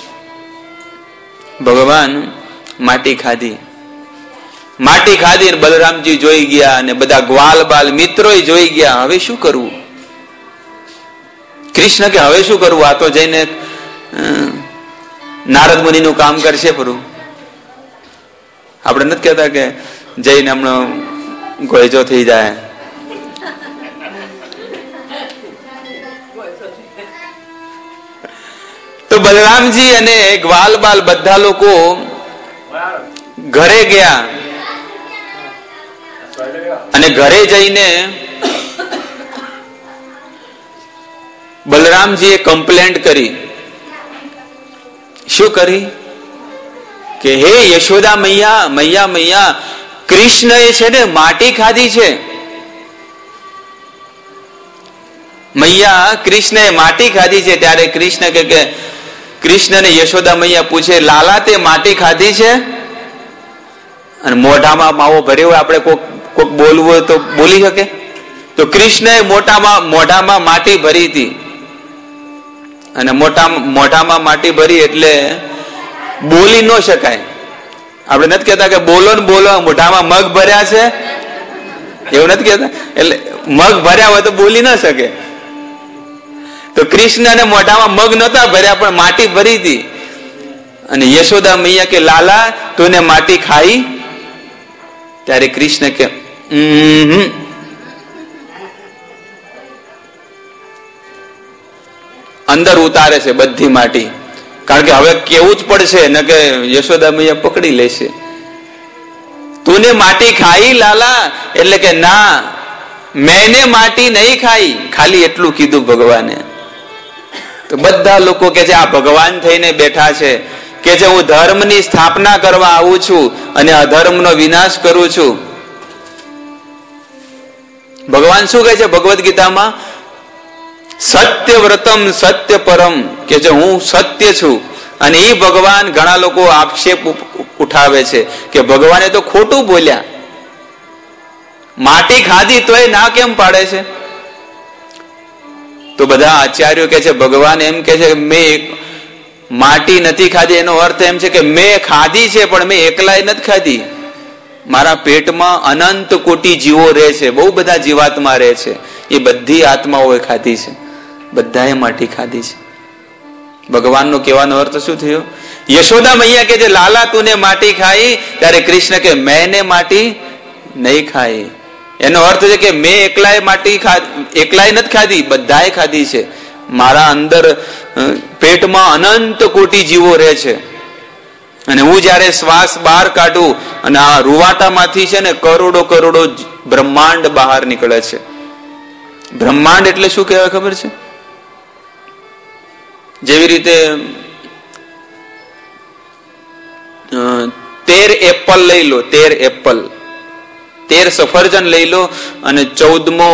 Speaker 1: ભગવાન માટી ખાધી માટી ખાધી બલરામજી જોઈ ગયા અને બધા ગ્વાલ બાલ મિત્રો જોઈ ગયા. હવે શું કરવું? કૃષ્ણ કે હવે શું કરવું? આ તો જઈને નારદ મુનિ નું કામ કરશે. ફરું આપણે નથી કહેતા કે જઈને હમણાં ગોયજો થઈ જાય. તો બલરામજી અને ગ્વાલ બાલ બધા લોકો ઘરે ગયા અને ઘરે જઈને બલરામજીએ કમ્પ્લેન્ટ કરી. શું કરી? કે હે યશોદા મૈયા, મૈયા મૈયા, કૃષ્ણએ છે ને માટી ખાધી છે. મૈયા કૃષ્ણએ માટી ખાધી છે. ત્યારે કૃષ્ણ કે કૃષ્ણને યશોદા મૈયા પૂછે, લાલા તે માટી ખાધી છે? અને મોઢામાં માવો ભર્યો હોય, આપણે કોક કોક બોલવું હોય તો બોલી શકે? તો કૃષ્ણએ મોટામાં મોઢામાં માટી ભરી હતી. અને મોટા મોઢામાં માટી ભરી એટલે બોલી ન શકાય. આપણે નથી કહેતા કે બોલો ને બોલો, મોઢામાં મગ ભર્યા છે, એવું નથી કહેતા. એટલે મગ ભર્યા હોય તો બોલી ન શકે. તો કૃષ્ણને મોઢામાં મગ નતા ભર્યા પણ માટી ભરી હતી. અને યશોદા મૈયા કે લાલા તું માટી ખાઈ? ત્યારે કૃષ્ણ કે હમ અંદર ઉતારે છે બધી માટી. કારણ કે હવે કેવું જ પડશે ને કે યશોદા મૈયા પકડી લેશે. તું માટી ખાઈ લાલા? એટલે કે ના, મેને માટી નહીં ખાઈ. ખાલી એટલું કીધું ભગવાને. તો બધા લોકો કે છે આ ભગવાન થઈને બેઠા છે, કે છે હું ધર્મની સ્થાપના કરવા આવું છું અને અધર્મનો વિનાશ કરું છું. ભગવાન શું કહે છે ભગવદ ગીતામાં? સત્ય વ્રતમ સત્ય પરમ, કે છે હું સત્ય છું. અને એ ભગવાન ઘણા લોકો આક્ષેપ ઉઠાવે છે કે ભગવાને તો ખોટું બોલ્યા. માટી ખાધી તોય ના કેમ પાડે છે? તો બધા આચાર્યો કે છે ભગવાન એમ કે છે મેં માટી નથી ખાધી, એનો અર્થ એમ છે કે મેં ખાધી છે પણ મેં એકલાય નથી ખાધી. મારા પેટમાં અનંત કોટી જીવો રહે છે, બહુ બધા જીવાત્મા રહે છે. એ બધી આત્માઓએ ખાધી છે, બધાએ માટી ખાધી છે. ભગવાનનો કહેવાનો અર્થ શું થયો? યશોદા મૈયા કે જે લાલા તું માટી ખાઈ? ત્યારે કૃષ્ણ કે મેને માટી નહીં ખાઈ. એનો અર્થ છે કે મેં એકલાય માટી એકલાય નથી ખાધી, બધાએ ખાધી છે. મારા અંદર પેટમાં અનંત કોટી જીવો રહે છે. અને હું જયારે શ્વાસ બહાર કાઢું અને આ રૂવાટામાંથી છે ને કરોડો કરોડો બ્રહ્માંડ બહાર નીકળે છે. બ્રહ્માંડ એટલે શું કહેવાય ખબર છે? જેવી રીતે તેર એપલ લઈ લો, તેર એપલ તેર સફરજન લઈ લો અને ચૌદમો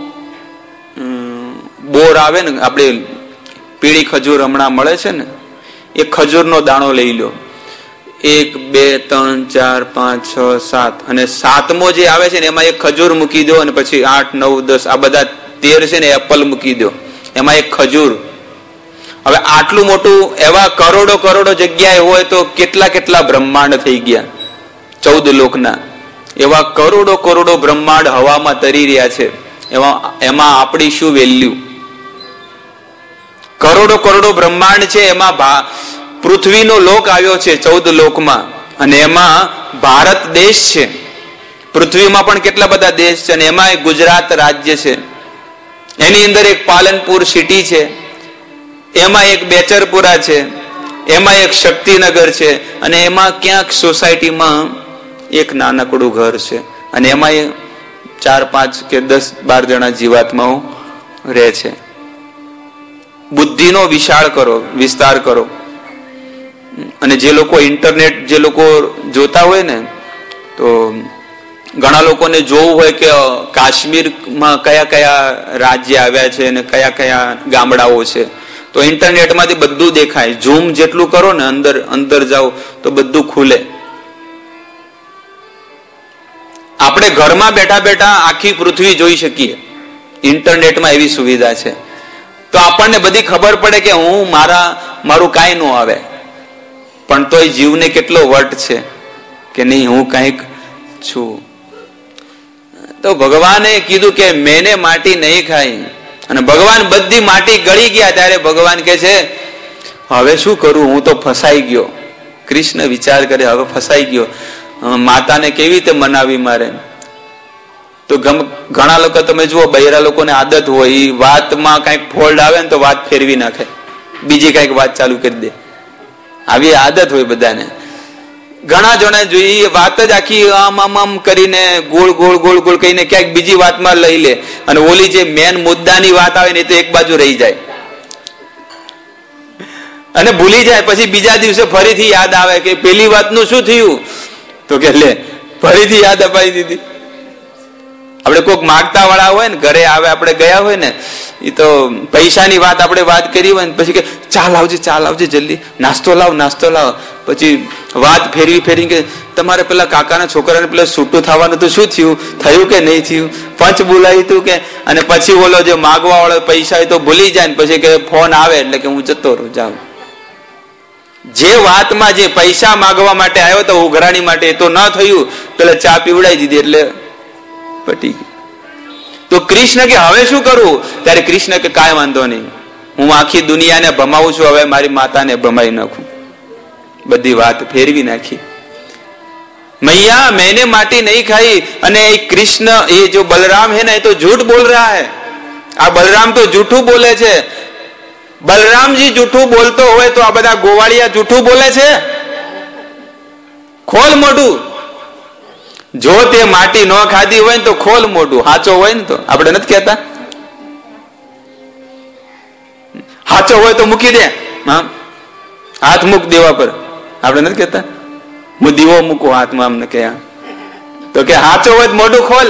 Speaker 1: બોર આવે ને, આપણે પીળી ખજૂર હમણાં મળે છે ને, એ ખજૂરનો દાણો લઈ લો. એક બે ત્રણ ચાર પાંચ છ સાત અને સાતમો જે આવે છે ને એમાં એક ખજૂર મૂકી દો અને પછી આઠ નવ દસ આ બધા તેર છે ને એપલ મૂકી દો, એમાં એક ખજૂર. હવે આટલું મોટું એવા કરોડો કરોડો જગ્યાએ હોય તો કેટલા કેટલા બ્રહ્માંડ થઈ ગયા ચૌદ લોકના. એવા કરોડો કરોડો બ્રહ્માંડ હવામાં તરી રહ્યા છે. એમાં એમાં આપણી શું વેલ્યુ? કરોડો કરોડો બ્રહ્માંડ છે, એમાં પૃથ્વીનો લોક આવ્યો છે ચૌદ લોકમાં અને એમાં ભારત દેશ છે. પૃથ્વીમાં પણ કેટલા બધા દેશ છે અને એમાં એક ગુજરાત રાજ્ય છે. એની અંદર એક પાલનપુર સિટી છે, એમાં એક બેચરપુરા છે, એમાં એક શક્તિનગર છે અને એમાં ક્યાંક સોસાયટીમાં એક નાનકડું ઘર છે અને એમાં ચાર પાંચ કે દસ બાર જણા જીવાત્માઓ રહે છે. બુદ્ધિનો વિશાળ કરો, વિસ્તાર કરો. અને જે લોકો ઇન્ટરનેટ જે લોકો જોતા હોય ને તો ઘણા લોકોને જોવું હોય કે કાશ્મીરમાં કયા કયા રાજ્ય આવ્યા છે અને કયા કયા ગામડાઓ છે તો ઇન્ટરનેટમાંથી બધું દેખાય. ઝૂમ જેટલું કરો ને અંદર અંદર જાઓ તો બધું ખુલે. આપણે ઘરમાં બેઠા બેઠા આખી પૃથ્વી જોઈ શકીએ. ઇન્ટરનેટમાં એવી સુવિધા છે તો આપણને બધી ખબર પડે કે હું મારા મારું કાંઈ ન આવે પણ તોય જીવને કેટલો વટ છે કે નહીં હું કંઈક છું. તો ભગવાને કીધું કે મેને માટી નહીં ખાઈ અને ભગવાન બધી માટી ગળી ગયા ત્યારે ભગવાન કે છે હવે શું કરું, હું તો ફસાઈ ગયો. કૃષ્ણ વિચાર કરે હવે ફસાઈ ગયો, માતાને કેવી રીતે મનાવી મારે? તો ઘણા લોકો તમે જુઓ બૈરા લોકોને આદત હોય એ વાતમાં કઈક ફોલ્ડ આવે ને તો વાત ફેરવી નાખે, બીજી કઈક વાત ચાલુ કરી દે. આવી આદત હોય બધાને. ઘણા જણા જોઈએ વાત જ આખી આમ આમ આમ કરીને ગોળ ગોળ ગોળ ગોળ કહીને ક્યાંક બીજી વાતમાં લઈ લે અને ઓલી જે મેન મુદ્દાની વાત આવે ને એ તો એક બાજુ રહી જાય અને ભૂલી જાય. પછી બીજા દિવસે ફરીથી યાદ આવે કે પેલી વાતનું શું થયું તો કે લે ફરીથી યાદ અપાઈ દીધી. આપણે કોઈક માગતા વાળા હોય ને ઘરે આવે, આપણે ગયા હોય ને એ તો પૈસાની વાત આપણે વાત કરી હોય ને પછી કે ચાલ આવજે ચાલ આવજે જલ્દી નાસ્તો લાવ નાસ્તો લાવ. પછી વાત ફેરવી ફેરવી કે તમારે પેલા કાકાના છોકરાને પેલા છૂટું થવાનું તો શું થયું, થયું કે નહીં થયું, પંચ બોલાવી તું કે. અને પછી બોલો જે માગવા વાળો પૈસા તો ભૂલી જાય ને પછી કે ફોન આવે એટલે કે હું જતો રહું જાઉં. જે વાતમાં જે પૈસા માગવા માટે આવ્યો તો ઉઘરાણી માટે તો ન થયું, પેલા ચા પીવડાવી દીધી એટલે પટી ગયું. તો કૃષ્ણ કે હવે શું કરવું? ત્યારે કૃષ્ણ કે કાંઈ વાંધો નહીં, હું આખી દુનિયાને ભમાવું છું, હવે મારી માતાને ભમાઈ નાખું. બધી વાત ફેરવી નાખી. मैया मैंने माटी नहीं खाई. અને એ કૃષ્ણ એ જો બલરામ है ना ये तो झूठ बोल रहा है. આ બલરામ તો જૂઠું બોલે છે. બલરામજી જૂઠું બોલતો હોય તો આ બધા ગોવાળિયા જૂઠું બોલે છે? ખોલ મોઢું. જો તે માટી ન ખાધી હોય ને તો ખોલ મોઢું. હાચો હોય ને તો આપણે નથી કહેતા, હાચો હોય તો મૂકી દે, હાથ મૂક દેવા પર. આપણે નથી કહેતા હું દીવો મૂકું હાથમાં, અમને કે તો કે હાચો હોય તો મોઢું ખોલ.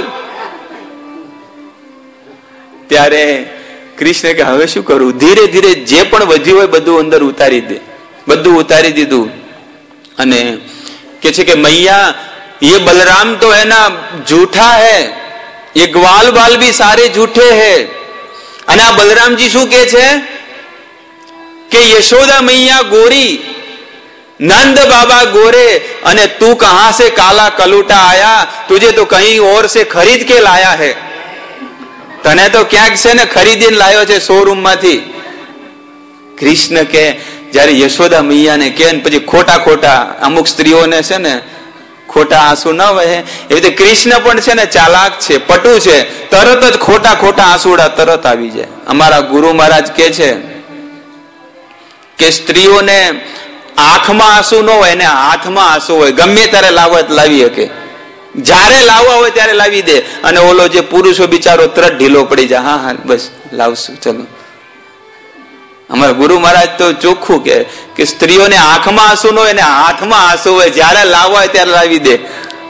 Speaker 1: ત્યારે કૃષ્ણ કે હવે શું કરું? ધીરે ધીરે જે પણ વધ્યું હોય બધું અંદર ઉતારી દે. બધું ઉતારી દીધું અને કે છે કે મૈયા ये बलराम तो है ना झूठा है, ये ग्वाल बाल भी सारे झूठे हैं. અને આ બલરામજી શું કે છે કે यशोदा मैया गोरी, नंद बाबा गोरे, અને तू कहां से काला कलूटा आया, तुझे तो कहीं और से खरीद के लाया है. તને તો ક્યાંક છે ને ખરીદીને લાયો છે શોરૂમ માંથી. કૃષ્ણ કે જયારે યશોદા મૈયાને કે પછી ખોટા ખોટા અમુક સ્ત્રીઓને છે ને ખોટા આંસુ ન વહે, એવી રીતે કૃષ્ણ પણ છે ને ચાલાક છે, પટુ છે. તરત જ ખોટા ખોટા આંસુડા તરત આવી જાય. અમારા ગુરુ મહારાજ કે છે કે સ્ત્રીઓને આંખમાં આંસુ ન હોય ને હાથમાં આંસુ હોય, ગમે ત્યારે લાવો લાવી શકે, જ્યારે લાવવા હોય ત્યારે લાવી દે. અને ઓલો જે પુરુષો બિચારો તરત ઢીલો પડી જાય, હા હા બસ લાવશું ચલો. અમારા ગુરુ મહારાજ તો ચોખ્ખું કે કે સ્ત્રીઓને આંખમાં આંસુ ન હોય ને હાથમાં આંસુ હોય, જ્યારે લાવવા હોય ત્યારે લાવી દે.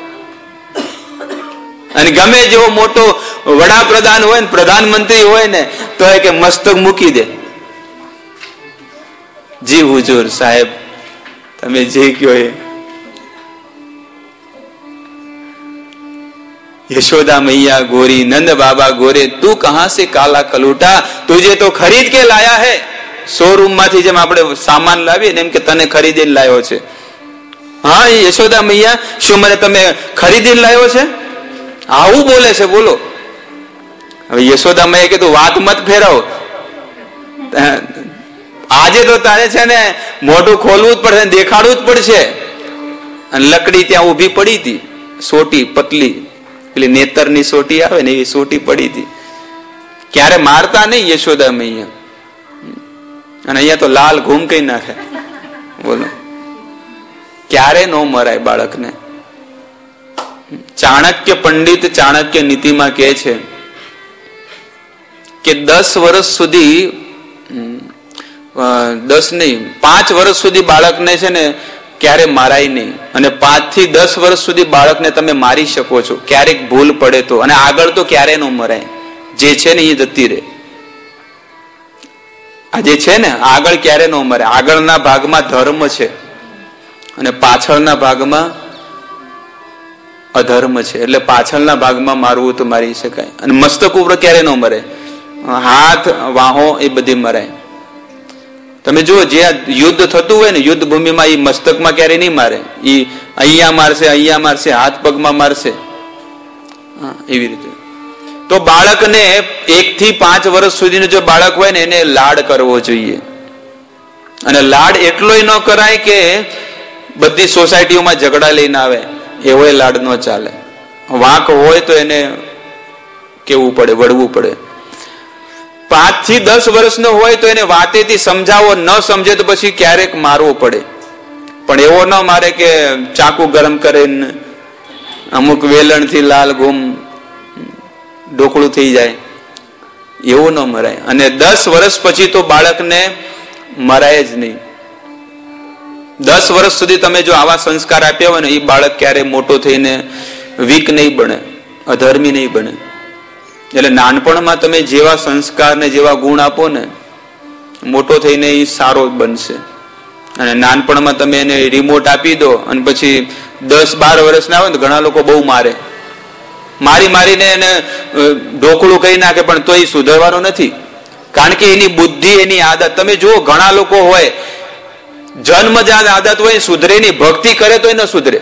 Speaker 1: અને ગમે જેવો મોટો વડાપ્રધાન હોય ને પ્રધાનમંત્રી હોય ને તો એ કે મસ્તક મૂકી દે, જી હુજુર સાહેબ તમે જે કયો એ यशोदा मैया गोरी, नंद बाबा गोरे, તું કહા સે કાલા કલુટા, તુજે તો ખરીદ કે લાયા હે. શોરૂમ માંથી જેમ આપણે સામાન લાવીએ ને એમ કે તને ખરીદીને લાવ્યો છે. હા એ યશોદા મૈયા, શું મને તમે ખરીદીને લાવ્યો છે? આવું બોલે છે, બોલો. હવે યશોદા મૈયા કીધું વાત મત ફેરાવો, આજે તો તારે છે ને મોઢું ખોલવું જ પડશે, દેખાડવું જ પડશે. અને લકડી ત્યાં ઉભી પડી હતી, સોટી પતલી, એટલે નેતરની સોટી આવે ને એવી સોટી પડી હતી. ક્યારે મારતા નહીં યશોદા મૈયા, અને અહીંયા તો લાલ ઘૂમ કઈ નાખે, બોલો. ક્યારે નો મરાય બાળકને. ચાણક્ય પંડિત ચાણક્ય નીતિમાં કહે છે કે દસ વર્ષ સુધી, દસ નહીં પાંચ વર્ષ સુધી બાળકને છે ને ક્યારે મારાય નહીં, અને પાંચ થી દસ વર્ષ સુધી બાળકને તમે મારી શકો છો, ક્યારેક ભૂલ પડે તો. અને આગળ તો ક્યારે નો મરાય, જે છે ને એ જતી રહે. આ જે છે ને આગળ ક્યારે નો મરે. આગળના ભાગમાં ધર્મ છે અને પાછળના ભાગમાં અધર્મ છે. એટલે પાછળના ભાગમાં મારવું તો મારી શકાય. અને મસ્તક ઉપર ક્યારે નો મરે, હાથ વાહો એ બધી મરાય. તમે જુઓ, જે યુદ્ધ થતું હોય ને યુદ્ધ ભૂમિમાં, એ મસ્તકમાં ક્યારે નહીં મારે, એ અહીંયા મારશે, અહીંયા મારશે, હાથ પગમાં મારશે. હા, એવી રીતે. તો બાળકને એક થી પાંચ વર્ષ સુધીનું જો બાળક હોય ને એને લાડ કરવો જોઈએ. અને લાડ એટલોય ન કરાય કે બધી સોસાયટીઓમાં ઝઘડા લઈને આવે, એવો લાડ ન ચાલે. વાંક હોય તો એને કેવું પડે, વળવું પડે. પાંચ થી દસ વર્ષનો હોય તો એને વાતેથી સમજાવો, ન સમજે તો પછી ક્યારેક મારવો પડે. પણ એવો ન મારે કે ચાકુ ગરમ કરીને અમુક વેલણથી લાલ ગુમ ઢોકળું થઈ જાય, એવું ન મરાય. અને દસ વર્ષ પછી તો બાળકને મરાય જ નહીં. દસ વર્ષ સુધી તમે જો આવા સંસ્કાર આપ્યા હોય ને, એ બાળક ક્યારે મોટો થઈને વીક નહીં બને, અધર્મી નહીં બને. એટલે નાનપણમાં તમે જેવા સંસ્કાર ને જેવા ગુણ આપો ને, મોટો થઈને એ સારો બનશે. અને નાનપણમાં તમે એને રિમોટ આપી દો અને પછી દસ બાર વર્ષના હોય ને, ઘણા લોકો બહુ મારે, મારી મારીને એને ઢોકળું કહી નાખે, પણ તો એ સુધરવાનો નથી. કારણ કે એની બુદ્ધિ, એની આદત. તમે જુઓ, ઘણા લોકો હોય જન્મજાત આદત હોય, સુધરે નહીં, ભક્તિ કરે તો ન સુધરે.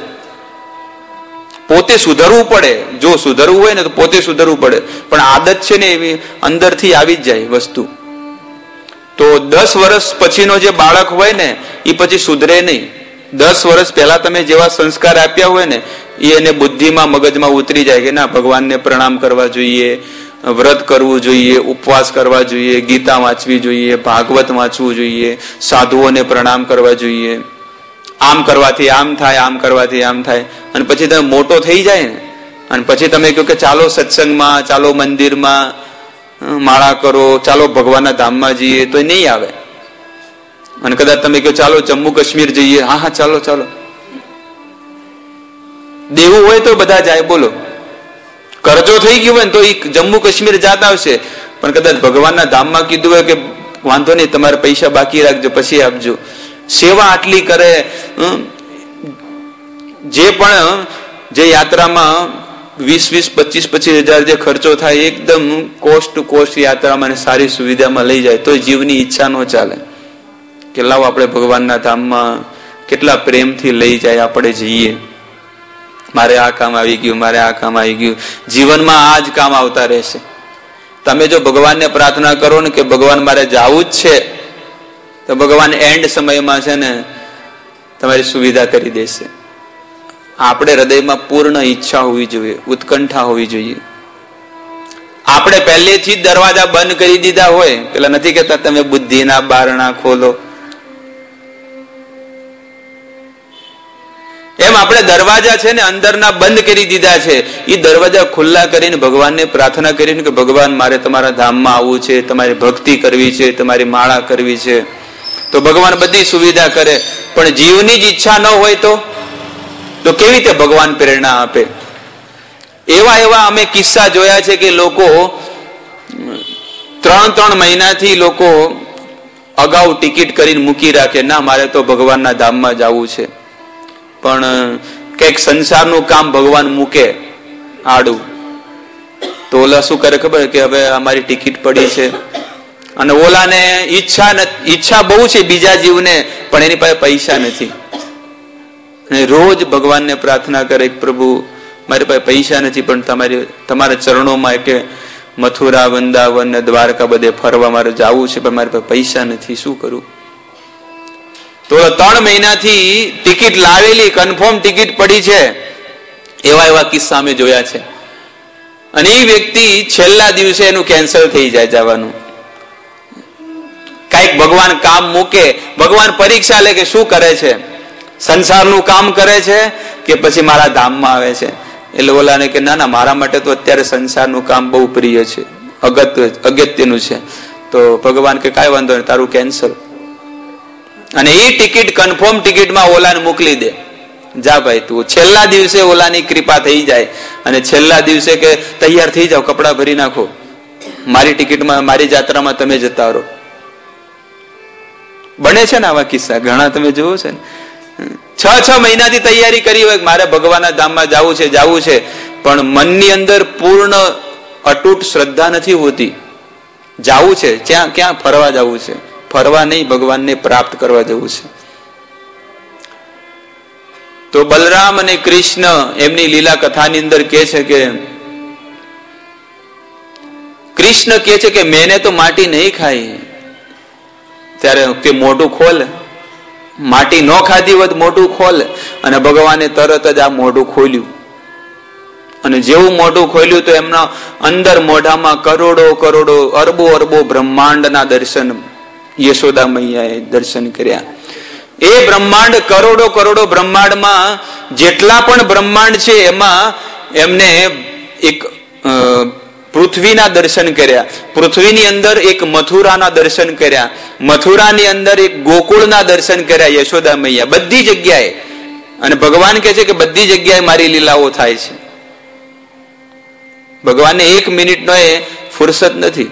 Speaker 1: પોતે સુધરવું પડે, જો સુધરવું હોય ને તો પોતે સુધરવું પડે, પણ આદત છે ને એવી અંદરથી આવી જ જાય વસ્તુ. તો દસ વર્ષ પછીનો જે બાળક હોય ને એ પછી સુધરે નહીં. દસ વર્ષ પહેલા તમે જેવા સંસ્કાર આપ્યા હોય ને એ એને બુદ્ધિમાં, મગજમાં ઉતરી જાય કે ના, ભગવાનને પ્રણામ કરવા જોઈએ, વ્રત કરવું જોઈએ, ઉપવાસ કરવા જોઈએ, ગીતા વાંચવી જોઈએ, ભાગવત વાંચવું જોઈએ, સાધુઓને પ્રણામ કરવા જોઈએ. આમ કરવાથી આમ થાય, આમ કરવાથી આમ થાય. અને પછી તમે મોટો થઈ જાય ને, અને પછી તમે કહો કે ચાલો સત્સંગમાં, ચાલો મંદિરમાં માળા કરો, ચાલો ભગવાનના ધામમાં જઈએ, તો એ નહીં આવે. અને કદાચ તમે કહો ચાલો જમ્મુ કાશ્મીર જઈએ, હા હા ચાલો ચાલો. દેવું હોય તો બધા જાય, બોલો. કરજો થઈ ગયું હોય ને તો એ જમ્મુ કાશ્મીર જાત આવશે. પણ કદાચ ભગવાનના ધામમાં કીધું હોય કે વાંધો નહીં, તમારે પૈસા બાકી રાખજો, પછી આપજો. સેવા આટલી કરે. જે પણ જે યાત્રામાં વીસ વીસ પચીસ પચીસ હજાર જે ખર્ચો થાય, એકદમ કોસ્ટ ટુ કોસ્ટ યાત્રામાં સારી સુવિધામાં લઈ જાય, તો જીવની ઈચ્છા ન ચાલે કે લાવો આપણે ભગવાનના ધામમાં કેટલા પ્રેમથી લઈ જાય, આપણે જઈએ. મારે આ કામ આવી ગયું, મારે આ કામ આવી ગયું. જીવનમાં આ જ કામ આવતા રહેશે. તમે જો ભગવાનને પ્રાર્થના કરો ને કે ભગવાન મારે જવું જ છે, તો ભગવાન એન્ડ સમયમાં છે ને તમારી સુવિધા કરી દેશે. આપણે હૃદયમાં પૂર્ણ ઈચ્છા હોવી જોઈએ, ઉત્કંઠા હોવી જોઈએ. આપણે પહેલેથી જ દરવાજા બંધ કરી દીધા હોય, પેલા નથી કહેતા તમે બુદ્ધિના બારણા ખોલો, એમ આપણે દરવાજા છે ને અંદરના બંધ કરી દીધા છે. એ દરવાજા ખુલ્લા કરીને ભગવાનને પ્રાર્થના કરીને કે ભગવાન મારે તમારા ધામમાં આવવું છે, તમારી ભક્તિ કરવી છે, તમારી માળા કરવી છે, તો ભગવાન બધી સુવિધા કરે. પણ જીવની જ ઈચ્છા ન હોય તો તો કેવી રીતે ભગવાન પ્રેરણા આપે? એવા એવા અમે કિસ્સા જોયા છે કે લોકો ત્રણ ત્રણ મહિનાથી લોકો અગાઉ ટિકિટ કરીને મૂકી રાખે, ના મારે તો ભગવાનના ધામમાં જવું છે. પણ કંઈક સંસારનું કામ ભગવાન મૂકે આડું, તો ઓલા શું કરે ખબર કે હવે અમારી ટિકિટ પડી છે, અને ઓલાને ઈચ્છા ઈચ્છા બહુ છે બીજા જીવને, પણ એની પાસે પૈસા નથી. રોજ ભગવાનને પ્રાર્થના કરે, પ્રભુ મારી પાસે પૈસા નથી, પણ તમારી તમારા ચરણોમાં કે મથુરા, વૃંદાવન ને દ્વારકા બધે ફરવા મારે જવું છે, પણ મારી પાસે પૈસા નથી, શું કરું? તો ત્રણ મહિનાથી ટિકિટ લાવેલી, કન્ફર્મ ટિકિટ પડી છે, એવા એવા કિસ્સા અમે જોયા છે. અને એ વ્યક્તિ છેલ્લા દિવસે એનું કેન્સલ થઈ જાય જવાનું. કઈક ભગવાન કામ મૂકે, ભગવાન પરીક્ષા લે કે શું કરે છે, સંસારનું કામ કરે છે કે પછી મારા ધામમાં આવે છે. એટલે ઓલાને કે ના ના, મારા માટે તો અત્યારે સંસારનું કામ બહુ પ્રિય છે, અગત્ય અગત્યનું છે. તો ભગવાન કે કાંઈ વાંધો નહીં, તારું કેન્સલ. અને એ ટિકિટ કન્ફર્મ ટિકિટમાં ઓલાને મોકલી દે, જા ભાઈ તું. છેલ્લા દિવસે ઓલાની કૃપા થઈ જાય અને છેલ્લા દિવસે કે તૈયાર થઈ જાઓ, કપડા ભરી નાખો, મારી ટિકિટમાં મારી જાત્રામાં તમે જતા રહો. બને છે ને આવા કિસ્સા ઘણા, તમે જોવો છે ને. છ છ મહિનાથી તૈયારી કરી હોય, મારે ભગવાનના ધામમાં જવું છે જવું છે, પણ મનની અંદર પૂર્ણ અતૂટ શ્રદ્ધા નથી હોતી. જવું છે ક્યાં ક્યાં ફરવા જવું છે, ફરવા નહીં, ભગવાનને પ્રાપ્ત કરવા જવું છે. તો બલરામ અને કૃષ્ણ એમની લીલા કથાની અંદર કે છે કે કૃષ્ણ કે છે કે મેને તો માટી નહીં ખાઈ. ત્યારે કે મોઢું ખોલ, માટી ન ખાધી હોત મોઢું ખોલ. અને ભગવાને તરત જ આ મોઢું ખોલ્યું, અને જેવું મોઢું ખોલ્યું તો એમના અંદર મોઢામાં કરોડો કરોડો અરબો અરબો બ્રહ્માંડના દર્શન યશોદા મૈયાએ દર્શન કર્યા. એ બ્રહ્માંડ, કરોડો કરોડો બ્રહ્માંડમાં જેટલા પણ બ્રહ્માંડ છે એમાં એમને એક પૃથ્વીના દર્શન કર્યા, પૃથ્વીની અંદર એક મથુરાના દર્શન કર્યા, મથુરાની અંદર એક ગોકુળના દર્શન કર્યા યશોદા મૈયા, બધી જગ્યાએ. અને ભગવાન કહે છે કે બધી જગ્યાએ મારી લીલાઓ થાય છે. ભગવાનને એક મિનિટનો એ ફુરસત નથી.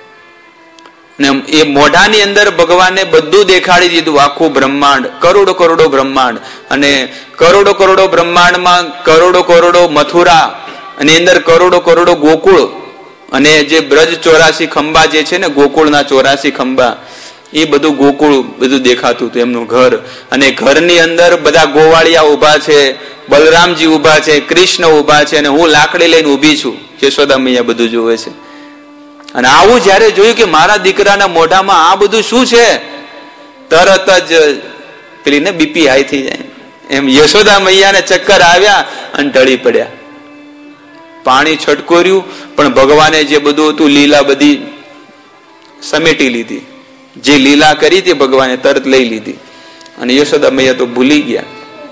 Speaker 1: એ મોઢાની અંદર ભગવાને બધું દેખાડી દીધું, આખું બ્રહ્માંડ, કરોડો કરોડો બ્રહ્માંડ. અને કરોડો કરોડો બ્રહ્માંડમાં કરોડો કરોડો મથુરા, અને અંદર કરોડો કરોડો ગોકુળ. અને જે બ્રજ ચોરાસી ખંભા જે છે ને, ગોકુળના ચોરાસી ખંભા, એ બધું ગોકુળ બધું દેખાતું હતું, એમનું ઘર. અને ઘરની અંદર બધા ગોવાળિયા ઉભા છે, બલરામજી ઉભા છે, કૃષ્ણ ઉભા છે, અને હું લાકડી લઈને ઉભી છું. યશોદા મૈયા બધું જોવે છે. અને આવું જયારે જોયું કે મારા દીકરાના મોઢામાં આ બધું શું છે, તરત જ પેલી ને બીપી હાઈ થઈ જાય એમ યશોદા મૈયાને ચક્કર આવ્યા અને ઢળી પડ્યા. પાણી છટકોર્યું, પણ ભગવાને જે બધું હતું લીલા બધી સમેટી લીધી, જે લીલા કરી હતી ભગવાને તરત લઈ લીધી. અને યશોદા મૈયા તો ભૂલી ગયા.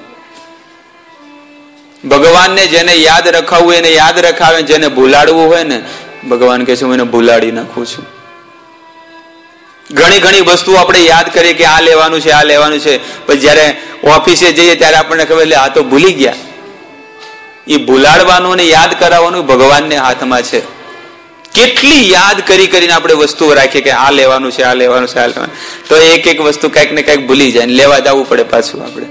Speaker 1: ભગવાનને જેને યાદ રખાવવું એને યાદ રખાવે, જેને ભૂલાડવું હોય ને ભગવાન કહે છે હું એને ભૂલાડી નાખું છું. ઘણી ઘણી વસ્તુ આપણે યાદ કરીએ કે આ લેવાનું છે આ લેવાનું છે, પછી જયારે ઓફિસે જઈએ ત્યારે આપણને ખબર એટલે આ તો ભૂલી ગયા. એ ભૂલાડવાનું અને યાદ કરાવવાનું ભગવાનને હાથમાં છે. કેટલી યાદ કરી કરીને આપણે વસ્તુઓ રાખીએ કે આ લેવાનું છે આ લેવાનું છે આ લેવાનું, તો એક એક વસ્તુ કઈક ને કઈક ભૂલી જાય, લેવા જવું પડે પાછું આપણે.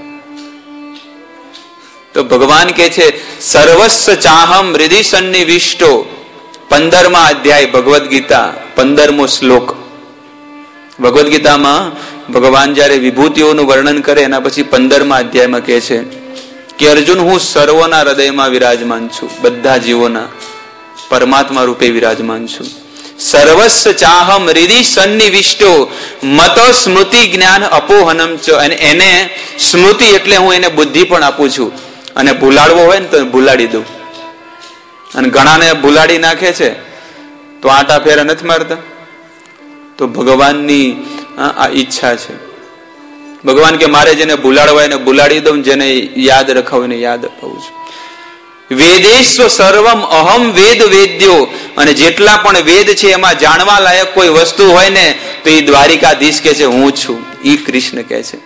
Speaker 1: તો ભગવાન કે છે સર્વસ્વ ચાહમ હૃદય સન્નિવિષ્ટો, પંદરમા અધ્યાય ભગવદ્ ગીતા, પંદરમો શ્લોક. ભગવદ્ ગીતામાં ભગવાન જયારે વિભૂતિઓનું વર્ણન કરે એના પછી પંદરમા અધ્યાયમાં કહે છે કે અર્જુન હું સર્વના હૃદયમાં વિરાજમાન છું, બધા જીવોના પરમાત્મા રૂપે વિરાજમાન છું. સર્વસ્વ ચાહમ હૃદય સન્નિવિષ્ટો મત સ્મૃતિ જ્ઞાન અપોહનમ ચ. અને એને સ્મૃતિ એટલે હું એને બુદ્ધિ પણ આપું છું, અને ભૂલાડવો હોય ને તો ભૂલાડી દઉં. અને ઘણાને ભૂલાડી નાખે છે તો આટા ફેરા નથી મારતા. તો ભગવાનની આ ઈચ્છા છે. ભગવાન કે મારે જેને ભૂલાડવા એને ભૂલાડી દઉં, જેને યાદ રખાવ એને યાદ અપાવું છું. વેદેશ્વ સર્વમ અહમ વેદ વેદ્યો, અને જેટલા પણ વેદ છે એમાં જાણવા લાયક કોઈ વસ્તુ હોય ને તો એ દ્વારિકાધીશ કે છે હું છું, ઈ કૃષ્ણ કે છે.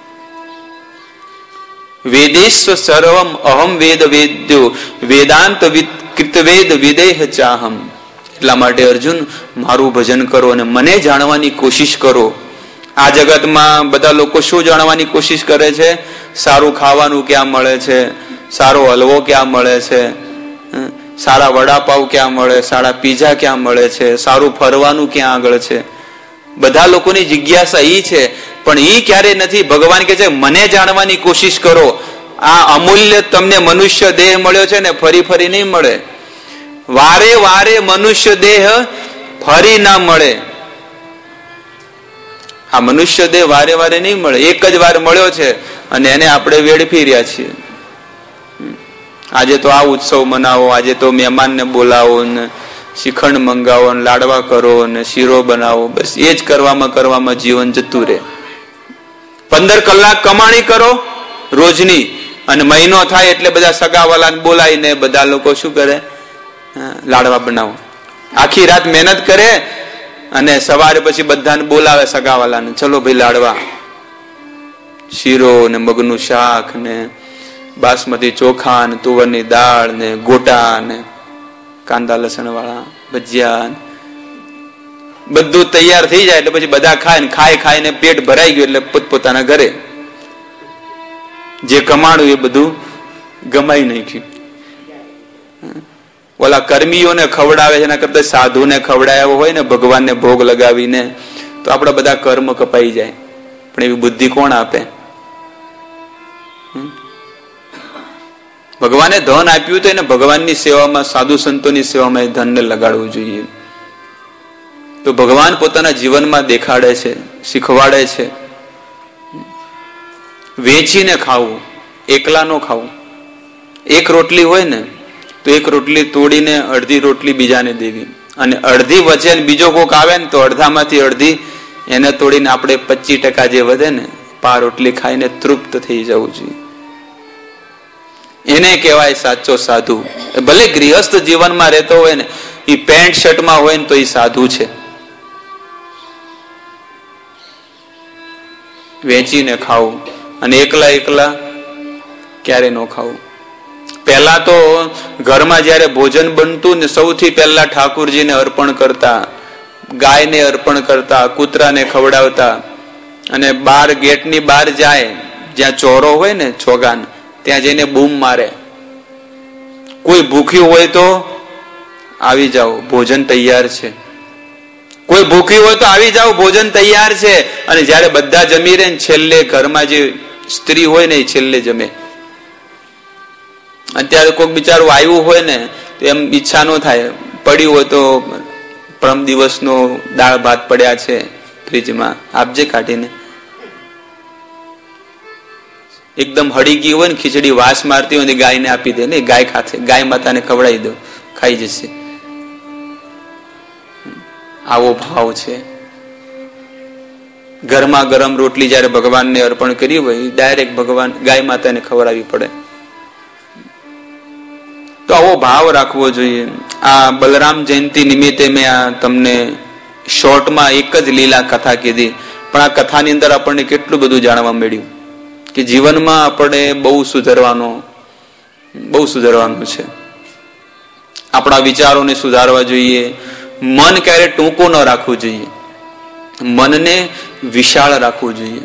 Speaker 1: વેદેશ્વ સર્વમ અહમ વેદ વેદ્યો વેદાંત કૃતવેદ વિદેહ ચાહમ. એટલા માટે અર્જુન મારું ભજન કરો અને મને જાણવાની કોશિશ કરો. આ જગતમાં બધા લોકો શું જાણવાની કોશિશ કરે છે? સારું ખાવાનું ક્યાં મળે છે, સારો હલવો ક્યાં મળે છે, સારા વડાપાવ ક્યાં મળે, સારા પીઝા ક્યાં મળે છે, સારું ફરવાનું ક્યાં આગળ છે. બધા લોકોની જિજ્ઞાસા ઈ છે, પણ ઈ ક્યારે નથી. ભગવાન કહે છે મને જાણવાની કોશિશ કરો. આ અમૂલ્ય તમને મનુષ્ય દેહ મળ્યો છે ને ફરી ફરી નહીં મળે. વારે વારે મનુષ્ય દેહ ફરી ના મળે. આ મનુષ્ય દેહ વારે વારે નહીં મળે. એક જ વાર મળ્યો છે અને એને આપણે વેડફી રહ્યા છીએ. આજે તો આ ઉત્સવ મનાવો, આજે તો મહેમાનને બોલાવો ને શ્રીખંડ મંગાવો ને લાડવા કરો ને શીરો બનાવો, બસ એ જ કરવામાં કરવામાં જીવન જતું રહે. પંદર કલાક કમાણી કરો રોજની, અને મહિનો થાય એટલે બધા સગાવાલાને બોલાવીને બધા લોકો શું કરે, લાડવા બનાવો. આખી રાત મહેનત કરે અને સવારે પછી બધાને બોલાવે સગાવાલાને, ચલો ભાઈ લાડવા, શીરો ને મગનું શાક ને બાસમતી ચોખા ને તુવરની દાળ ને ગોટા ને કાંદા લસણ વાળા ભજીયા, બધું તૈયાર થઈ જાય એટલે પછી બધા ખાય ને ખાઈ ખાઈને પેટ ભરાઈ ગયું એટલે પોતપોતાના ઘરે. જે કમાણું એ બધું ગમાઈ નાખ્યું. ઓલા કર્મીઓને ખવડાવે છે એના કરતા સાધુને ખવડાવ્યો હોય ને ભગવાનને ભોગ લગાવીને તો આપણા બધા કર્મ કપાઈ જાય. પણ એવી બુદ્ધિ કોણ આપે? ભગવાને ધન આપ્યું તો એને ભગવાનની સેવામાં, સાધુ સંતોની સેવામાં એ ધનને લગાડવું જોઈએ. તો ભગવાન પોતાના જીવનમાં દેખાડે છે, શીખવાડે છે. વેચીને ખાવું, એકલા નો ખાવું. એક રોટલી હોય ને તો એક રોટલી તોડીને અડધી રોટલી બીજાને દેવી, અને અડધી વચ્ચે બીજો કોક આવે ને તો અડધામાંથી અડધી એને તોડીને આપણે પચીસ ટકા જે વધે ને પા રોટલી ખાઈને તૃપ્ત થઈ જવું જોઈએ. એને કહેવાય સાચો સાધુ. ભલે ગૃહસ્થ જીવનમાં રહેતો હોય ને, એ પેન્ટ શર્ટમાં હોય ને તો એ સાધુ છે. વેચીને ખાવું અને એકલા એકલા ક્યારે ન ખાવું. પહેલા તો ઘરમાં જયારે ભોજન બનતું ને સૌથી પહેલા ઠાકુરજીને અર્પણ કરતા, ગાયને અર્પણ કરતા, કૂતરાને ખવડાવતા, અને બાર ગેટની બહાર જાય જ્યાં ચોરો હોય ને ચોગાન, ત્યાં જઈને બૂમ મારે, કોઈ ભૂખ્યું હોય તો આવી જાઓ ભોજન તૈયાર છે, કોઈ ભૂખ્યું હોય તો આવી જાઓ ભોજન તૈયાર છે. અને જયારે બધા જમી રહે ને છેલ્લે ઘરમાં જે સ્ત્રી હોય ને એ છેલ્લે જમે. અત્યારે કોઈક બિચારું આવ્યું હોય ને તો એમ ઈચ્છા ન થાય, પડ્યું હોય તો પરમ દિવસનો દાળ ભાત પડ્યા છે ફ્રીજમાં, આપજે કાઢીને. એકદમ હળી ગઈ હોય ને ખીચડી વાસ મારતી હોય ને ગાયને આપી દે, ને ગાય ખાશે, ગાય માતાને ખવડાવી દો, ખાઈ જશે. આવો ભાવ છે. ગરમા ગરમ રોટલી જયારે ભગવાનને અર્પણ કરી હોય ડાયરેક્ટ ભગવાન ગાય માતાને ખવડાવવી પડે. તો આવો ભાવ રાખવો જોઈએ. આ બલરામ જયંતિ નિમિત્તે મેં આ તમને શોર્ટમાં એક જ લીલા કથા કીધી, પણ આ કથાની અંદર આપણને કેટલું બધું જાણવા મળ્યું કે જીવનમાં આપણે બહુ સુધારવાનો બહુ સુધારવાનું છે. આપણા વિચારોને સુધારવા જોઈએ. મન ક્યારે ટૂંકું ન રાખવું જોઈએ, મનને વિશાળ રાખવું જોઈએ.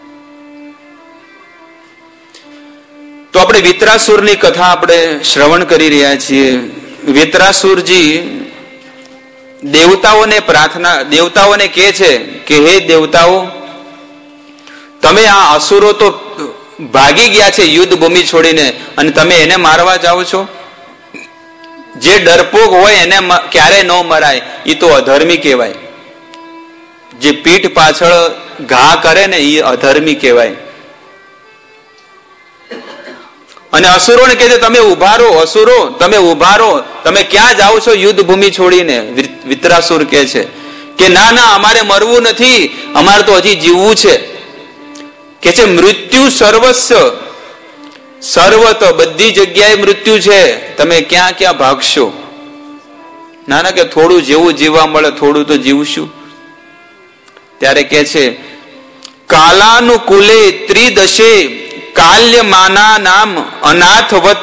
Speaker 1: તો આપણે વિતરાસુરની કથા આપણે શ્રવણ કરી રહ્યા છીએ. વિતરાસુરજી દેવતાઓને પ્રાર્થના દેવતાઓને કહે છે કે હે દેવતાઓ, તમે આ અસુરો તો ભાગી ગયા છે યુદ્ધ ભૂમિ છોડીને, અને તમે એને મારવા જાઓ છો. જે ડરપોક હોય એને ક્યારે ન મરાય, એ તો અધર્મી કહેવાય. જે પીઠ પાછળ ઘા કરે ને એ અધર્મી કહેવાય. અને અસુરોને કહે છે તમે ઉભા રહો, અસુરો તમે ઉભા રહો, તમે ક્યાં જાઓ છો યુદ્ધ ભૂમિ છોડીને? વિતરાસુર કહે છે કે ના ના, અમારે મરવું નથી, અમારે તો હજી જીવવું છે. કે છે મૃત્યુ સર્વસ્વ, સર્વત બધી જગ્યાએ મૃત્યુ છે, તમે ક્યાં ક્યાં ભાગશો? ના ના, કે થોડું જેવું જીવવા મળે થોડું તો જીવશું. ત્યારે કે છે કાલાનુકૂલે ત્રિદશે કાલ્યમાના નામ અનાથવત.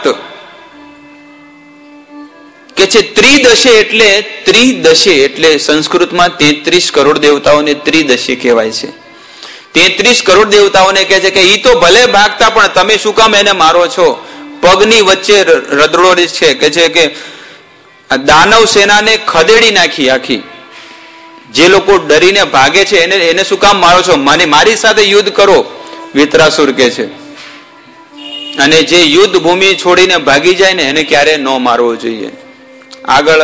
Speaker 1: કે છે ત્રિદશે એટલે ત્રિદશે એટલે સંસ્કૃતમાં તેત્રીસ કરોડ દેવતાઓને ત્રિદશે કહેવાય છે. તેત્રીસ કરોડ દેવતાઓને કહે છે કે ઈ તો ભલે ભાગતા, પણ તમે શું કામ એને મારો છો? પગની વચ્ચે રદડો છે, કે છે કે આ દાનવ સેનાને ખદેડી નાખી આખી. જે લોકો ડરીને ભાગે છે એને એને શું કામ મારો છો? મને મારી સાથે યુદ્ધ કરો, વિતરાસુર કે છે. અને જે યુદ્ધ ભૂમિ છોડીને ભાગી જાય ને એને ક્યારે ન મારવો જોઈએ. આગળ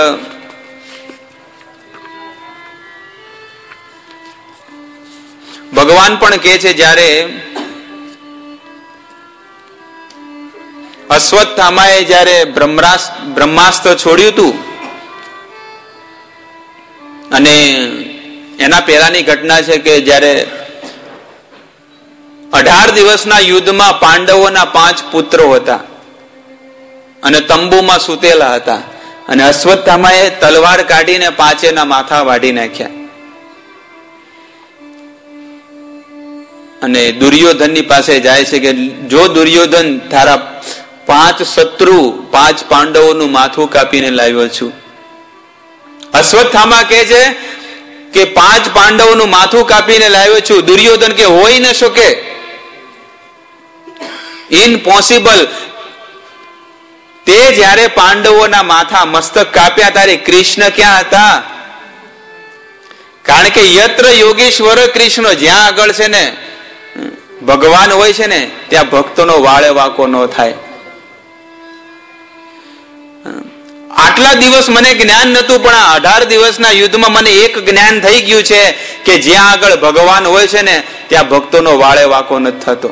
Speaker 1: ભગવાન પણ કહે છે, જ્યારે અશ્વત્થામાએ જયારે બ્રહ્માસ્ત્ર છોડ્યું હતું અને એના પહેલાની ઘટના છે કે જયારે અઢાર દિવસના યુદ્ધમાં પાંડવોના પાંચ પુત્રો હતા અને તંબુમાં સૂતેલા હતા અને અશ્વત્થામાએ તલવાર કાઢીને પાંચેના માથા વાઢી નાખ્યા. અને દુર્યોધનની પાસે જાય છે કે જો દુર્યોધન તારા પાંચ શત્રુ પાંચ પાંડવોનું માથું કાપીને લાવ્યો છું. અશ્વત્થામા કહે છે કે પાંચ પાંડવોનું માથું કાપીને લાવ્યો છું. દુર્યોધન કે હોઈ ન શકે, ઇમ્પોસિબલ. તે જ્યારે પાંડવોના માથા મસ્તક કાપ્યા ત્યારે કૃષ્ણ ક્યાં હતા? કારણ કે યત્ર યોગેશ્વર કૃષ્ણ, જ્યાં આગળ છે ને ભગવાન હોય છે ને ત્યાં ભક્તોનો વાળે વાંકો ન થાય. આટલા દિવસ મને જ્ઞાન નતું, પણ આ અઢાર દિવસના યુદ્ધમાં મને એક જ્ઞાન થઈ ગયું છે કે જ્યાં આગળ ભગવાન હોય છે ને ત્યાં ભક્તોનો વાળે વાંકો નથી થતો.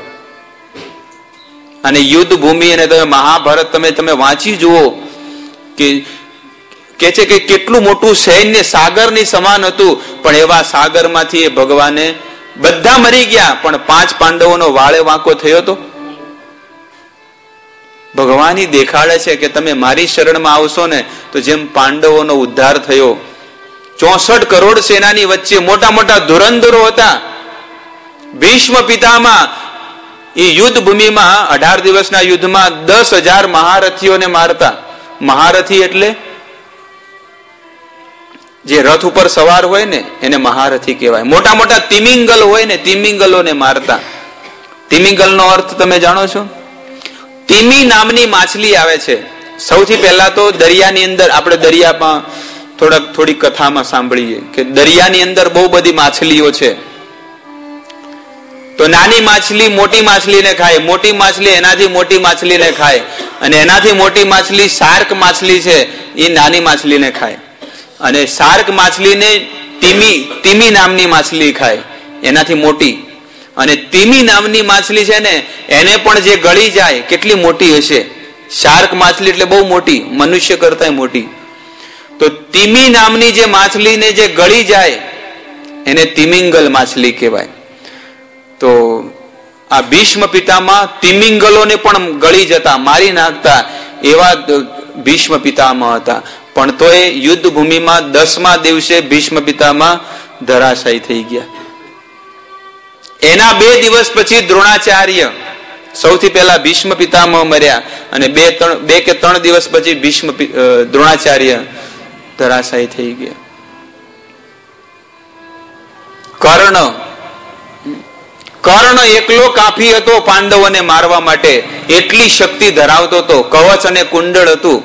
Speaker 1: અને યુદ્ધ ભૂમિ અને તમે મહાભારત તમે તમે વાંચી જુઓ કે કે છે કે કેટલું મોટું સૈન્ય સાગરની સમાન હતું, પણ એવા સાગરમાંથી એ ભગવાને બધા મરી ગયા પણ પાંચ પાંડવોનો વાળે વાંકો થયો હતો. ભગવાન દેખાડે છે કે તમે મારી શરણમાં આવશો ને તો જેમ પાંડવોનો ઉદ્ધાર થયો. ચોસઠ કરોડ સેનાની વચ્ચે મોટા મોટા ધુરંધરો હતા. ભીષ્મ પિતામાં એ યુદ્ધ ભૂમિમાં અઢાર દિવસના યુદ્ધમાં દસ હજાર મહારથીઓને મારતા. મહારથી એટલે જે રથ ઉપર સવાર હોય ને એને મહારથી કહેવાય. મોટા મોટા તિમિંગલ હોય ને તિમિંગલોને મારતા. તિમિંગલ નો અર્થ તમે જાણો છો? તિમી નામની માછલી આવે છે. સૌથી પહેલા તો દરિયાની અંદર, આપણે દરિયામાં થોડાક થોડી કથામાં સાંભળીએ કે દરિયાની અંદર બહુ બધી માછલીઓ છે. તો નાની માછલી મોટી માછલીને ખાય, મોટી માછલી એનાથી મોટી માછલીને ખાય, અને એનાથી મોટી માછલી શાર્ક માછલી છે એ નાની માછલીને ખાય, અને શાર્ક માછલીને તિમી તિમી નામની માછલી ખાય એનાથી મોટી. અને તિમી નામની માછલી છે ને એને પણ જે ગળી જાય કેટલી મોટી હશે. શાર્ક માછલી એટલે બહુ મોટી, મનુષ્ય કરતા મોટી. તો તિમી નામની જે માછલીને જે ગળી જાય એને તિમિંગલ માછલી કહેવાય. તો આ ભીષ્મ પિતામાં તિમિંગલોને પણ ગળી જતા, મારી નાખતા એવા ભીષ્મ પિતામાં હતા. પણ તો એ યુદ્ધ ભૂમિમાં દસમા દિવસે ભીષ્મ પિતામાં ધરાશાયી થઈ ગયા. એના બે દિવસ પછી દ્રોણાચાર્ય, સૌથી પહેલા ભીષ્મ પિતામહ મર્યા અને બે ત્રણ બે કે ત્રણ દિવસ પછી ભીષ્મ દ્રોણાચાર્ય ધરાશાયી થઈ ગયા. કર્ણ કર્ણ એકલો કાફી હતો પાંડવોને મારવા માટે, એટલી શક્તિ ધરાવતો હતો. કવચ અને કુંડળ હતું.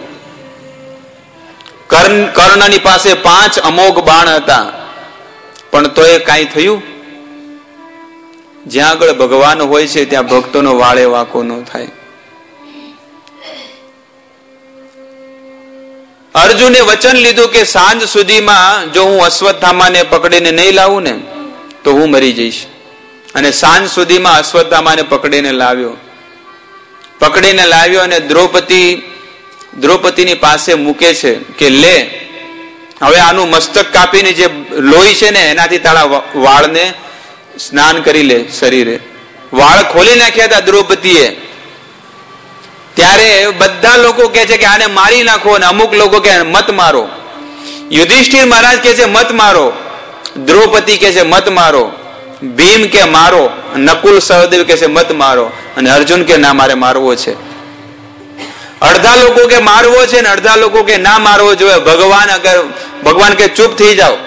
Speaker 1: કર્ણ કર્ણની પાસે પાંચ અમોઘ બાણ હતા, પણ તો એ કાંઈ થયું? જ્યાં આગળ ભગવાન હોય છે ત્યાં ભક્તોનો વાળે વાંકો ન થાય. અર્જુને વચન લીધું કે સાંજ સુધીમાં જો હું અશ્વત્થામાને પકડીને નહીં લાવું ને તો હું મરી જઈશ. અને સાંજ સુધીમાં અશ્વત્થામાને પકડીને લાવ્યો. પકડીને લાવ્યો અને દ્રૌપદી દ્રૌપદીની પાસે મૂકે છે કે લે, હવે આનું મસ્તક કાપીને જે લોહી છે ને એનાથી તારા વાળને સ્નાન કરી લે શરીરે. વાળ ખોલી નાખ્યા હતા દ્રૌપદીએ. ત્યારે બધા લોકો કહે છે કે આને મારી નાખો, અને અમુક લોકો કે મત મારો. યુધિષ્ઠિર મહારાજ કહે છે મત મારો, દ્રૌપદી કહે છે મત મારો, ભીમ કે મારો, નકુલ સહદેવ કહે છે મત મારો, અને અર્જુન કે ના મારે મારવો છે. અડધા લોકો કે મારવો છે ને અડધા લોકો કે ના મારવો જોઈએ. ભગવાન અગર ભગવાન કે ચૂપ થઈ જાઓ,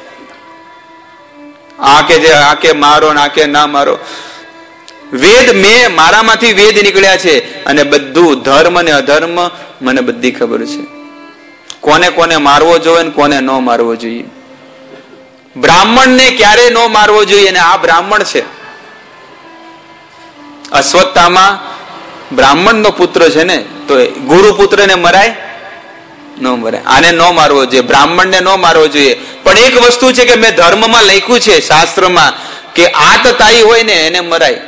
Speaker 1: આ કે જે આ કે મારો ને આ કે ના મારો. વેદ મેં મારામાંથી વેદ નીકળ્યા છે અને બધું ધર્મ અને અધર્મ મને બધી ખબર છે. કોને કોને મારવો જોઈએ ને કોને ન મારવો જોઈએ. બ્રાહ્મણને ક્યારે ન મારવો જોઈએ, અને આ બ્રાહ્મણ છે. અશ્વત્થામા બ્રાહ્મણ નો પુત્ર છે ને, તો ગુરુ પુત્ર ને મરાય ન મરાય. આને ન મારવો જોઈએ, બ્રાહ્મણ ને ન મારવો જોઈએ. પણ એક વસ્તુ છે કે મેં ધર્મમાં લખ્યું છે, શાસ્ત્રમાં, કે આતતાઈ હોય ને એને મરાય.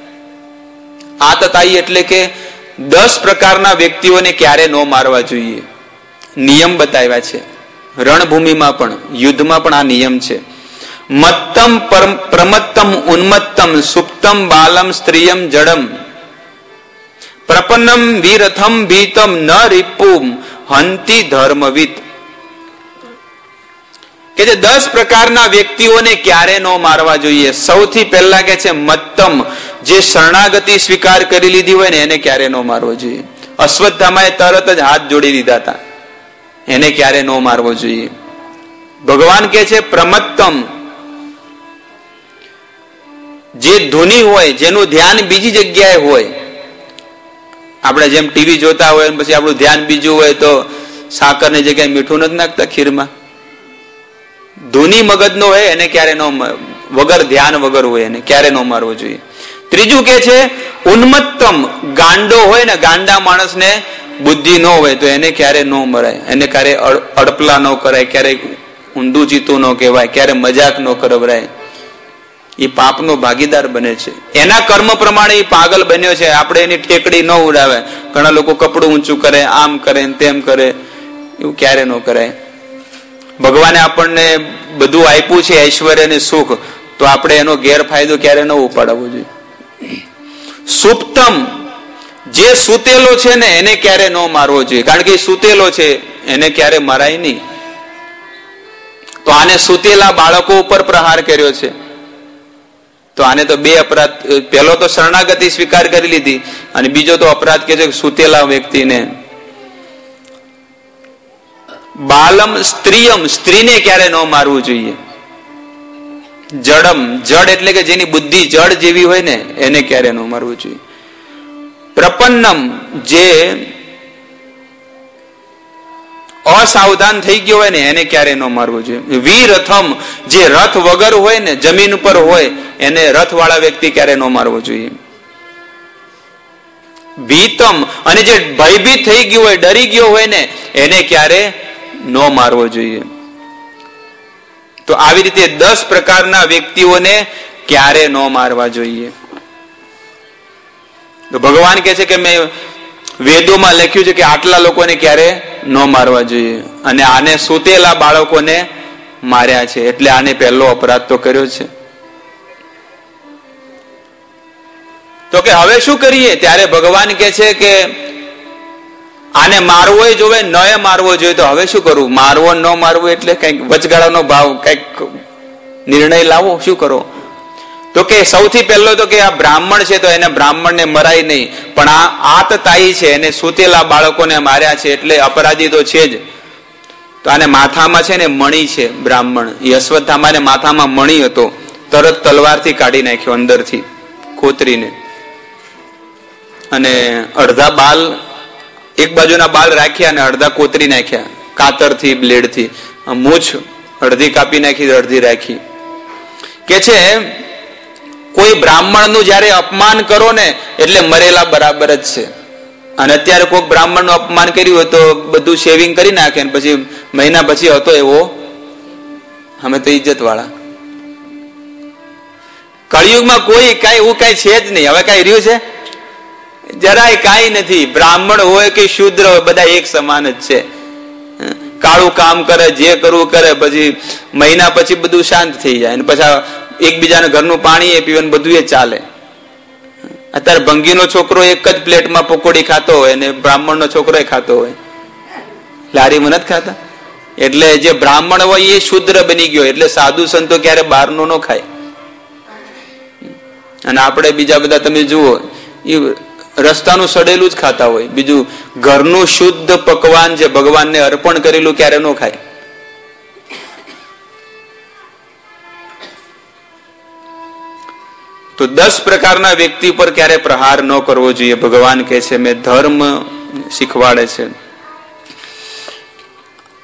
Speaker 1: આતતાઈ એટલે કે દસ પ્રકારના વ્યક્તિઓને ક્યારે ન મારવા જોઈએ, નિયમ બતાવ્યા છે. રણભૂમિમાં પણ, યુદ્ધમાં પણ આ નિયમ છે. મત્તમ પ્રમત્તમ ઉન્મત્તમ સુપ્તમ બાલમ સ્ત્રીયમ જડમ પ્રપન્નમ વીરથમ ભીતમ ન રિપુમ હંતિ ધર્મવિત. કે જે દસ પ્રકારના વ્યક્તિઓને ક્યારે ન મારવા જોઈએ. સૌથી પહેલા કે છે મત્તમ, જે શરણાગતિ સ્વીકાર કરી લીધી હોય ને એને ક્યારે ન મારવો જોઈએ. અશ્વત્થામાએ તરત જ હાથ જોડી દીધા હતા, એને ક્યારે ન મારવો જોઈએ. ભગવાન કે છે પ્રમત્તમ, જે ધૂની હોય, જેનું ધ્યાન બીજી જગ્યાએ હોય. આપણે જેમ ટીવી જોતા હોય પછી આપણું ધ્યાન બીજું હોય તો સાકરની જગ્યાએ મીઠું નથી નાખતા ખીરમાં. ધૂની મગજનો હોય એને ક્યારે ન, વગર ધ્યાન વગર હોય એને ક્યારે ન મારવો જોઈએ. ત્રીજું કે છે ઉન્મત્તમ, ગાંડો હોય ને, ગાંડા માણસને બુદ્ધિ ન હોય તો એને ક્યારે ન મરાય, એને ક્યારે અડપલા ન કરાય, ક્યારે ઊંધું ચીતું ન કહેવાય, ક્યારે મજાક ન કરવરાય. એ પાપનો ભાગીદાર બને છે. એના કર્મ પ્રમાણે એ પાગલ બન્યો છે. આપણે એની ઠેકડી ન ઉડાવે. ઘણા લોકો કપડું ઊંચું કરે, આમ કરે તેમ કરે, એવું ક્યારે ન કરાય. ભગવાને આપણને બધું આપ્યું છે, ઐશ્વર્ય અને સુખ, તો આપણે એનો ગેરફાયદો ક્યારે ન ઉપાડવો જોઈએ. સુપ્તમ, જે સૂતેલો છે ને એને ક્યારે ન મારવો જોઈએ, કારણ કે સૂતેલો છે એને ક્યારે મરાય નહીં. તો આને સૂતેલા બાળકો ઉપર પ્રહાર કર્યો છે. તો આને તો બે અપરાધ, પહેલો તો શરણાગતિ સ્વીકાર કરી લીધી અને બીજો તો અપરાધ કે છે સૂતેલા વ્યક્તિને. બાલમ સ્ત્રીયમ, સ્ત્રીને ક્યારે ન મારવું જોઈએ. જડમ, જડ એટલે કે જેની બુદ્ધિ જડ જેવી હોય ને એને ક્યારે ન મારવું જોઈએ. પ્રપન્નમ, જે અસાવધાન થઈ ગયો હોય ને એને ક્યારે ન મારવું જોઈએ. વીરથમ, જે રથ વગર હોય ને, જમીન ઉપર હોય, એને રથ વાળા વ્યક્તિ ક્યારે ન મારવો જોઈએ. ભીતમ, અને જે ભયભીત થઈ ગયો હોય, ડરી ગયો હોય ને એને ક્યારે ન મારવો જોઈએ. તો આવી રીતે દસ પ્રકારના વ્યક્તિઓને ક્યારે ન મારવા જોઈએ. તો ભગવાન કહે છે કે મેં વેદોમાં લખ્યું છે કે આટલા લોકોને ક્યારે ન મારવા જોઈએ, અને આને સૂતેલા બાળકોને માર્યા છે, એટલે આને પહેલો અપરાધ તો કર્યો છે. તો કે હવે શું કરીએ? ત્યારે ભગવાન કહે છે કે આને મારવો જોવે, ન મારવો જોઈએ. તો હવે શું કરવું? મારવો ન મારવો એટલે કઈક વચગાળાનો ભાવ, કઈક નિર્ણય લાવો, શું કરો? તો કે સૌથી પહેલો તો કે આ બ્રાહ્મણ છે તો એને બ્રાહ્મણને મરાય નહીં, પણ આ આતતાઈ છે, એને સૂતેલા બાળકોને માર્યા છે, એટલે અપરાધી તો છે જ. તો આને માથામાં છે ને મણી છે, બ્રાહ્મણ, એ અશ્વત્થામાને માથામાં મણી હતો, તરત તલવારથી કાઢી નાખ્યો અંદરથી કોતરીને, અને અડધા બાલ, એક બાજુના બાલ રાખ્યા અને અડધા કોતરી નાખ્યા કાતરથી, બ્લેડથી. મૂછ અડધી કાપી નાખી, અડધી રાખી. કે છે કોઈ બ્રાહ્મણનું જયારે અપમાન કરો ને એટલે મરેલા બરાબર જ છે. અને અત્યારે કોઈ બ્રાહ્મણનું અપમાન કર્યું હોય તો બધું શેવિંગ કરી નાખે, પછી મહિના પછી હતો એવો, અમે તો ઇજ્જત વાળા. કળિયુગમાં કોઈ કઈ એવું કઈ છે જ નહીં. હવે કઈ રહ્યું છે? જરાય કાંઈ નથી. બ્રાહ્મણ હોય કે શૂદ્ર હોય, બધા એક સમાન જ છે. કાળું કામ કરે, જે કરવું કરે, પછી મહિના પછી બધું શાંત થઈ જાય, અને પછી એકબીજાને ઘરનું પાણી એ પીવે, બધું એ ચાલે. અત્યારે ભંગીનો છોકરો એક જ પ્લેટમાં પકોડી ખાતો હોય અને બ્રાહ્મણનો છોકરો ખાતો હોય, લારીમાં નથી ખાતા. એટલે જે બ્રાહ્મણ હોય એ શુદ્ર બની ગયો, એટલે સાધુ સંતો ક્યારે બહારનો ન ખાય. અને આપણે બીજા બધા તમે જુઓ, એ રસ્તાનું સડેલું જ ખાતા હોય. બીજું ઘરનું શુદ્ધ પકવાન જે ભગવાનને અર્પણ કરેલું ક્યારે ન ખાય. તો દસ પ્રકારના વ્યક્તિ પર ક્યારે પ્રહાર ન કરવો જોઈએ. ભગવાન કહે છે, મેં ધર્મ શીખવાડે છે.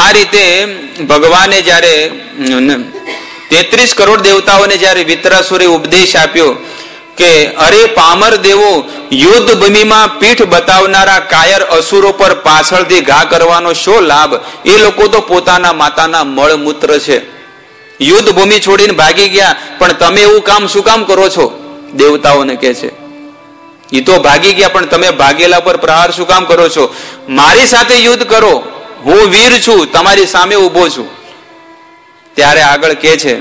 Speaker 1: આ રીતે ભગવાને જયારે તેત્રીસ કરોડ દેવતાઓને જયારે વિતરાસુરે ઉપદેશ આપ્યો કે અરે પામર દેવો, યુદ્ધ ભૂમિમાં પીઠ બતાવનારા કાયર અસુરો પર પાછળથી ઘા કરવાનો શો લાભ? એ લોકો તો પોતાના માતાના મળમૂત્ર છે. યુદ્ધ ભૂમિ છોડીને ભાગી ગયા, પણ તમે એવું કામ શું કામ કરો છો? દેવતાઓને કહે છે એ તો ભાગી ગયા, પણ તમે ભાગેલા પર પ્રહાર શું કામ કરો છો? મારી સાથે યુદ્ધ કરો, હું વીર છું, તમારી સામે ઉભો છું. ત્યારે આગળ કે છે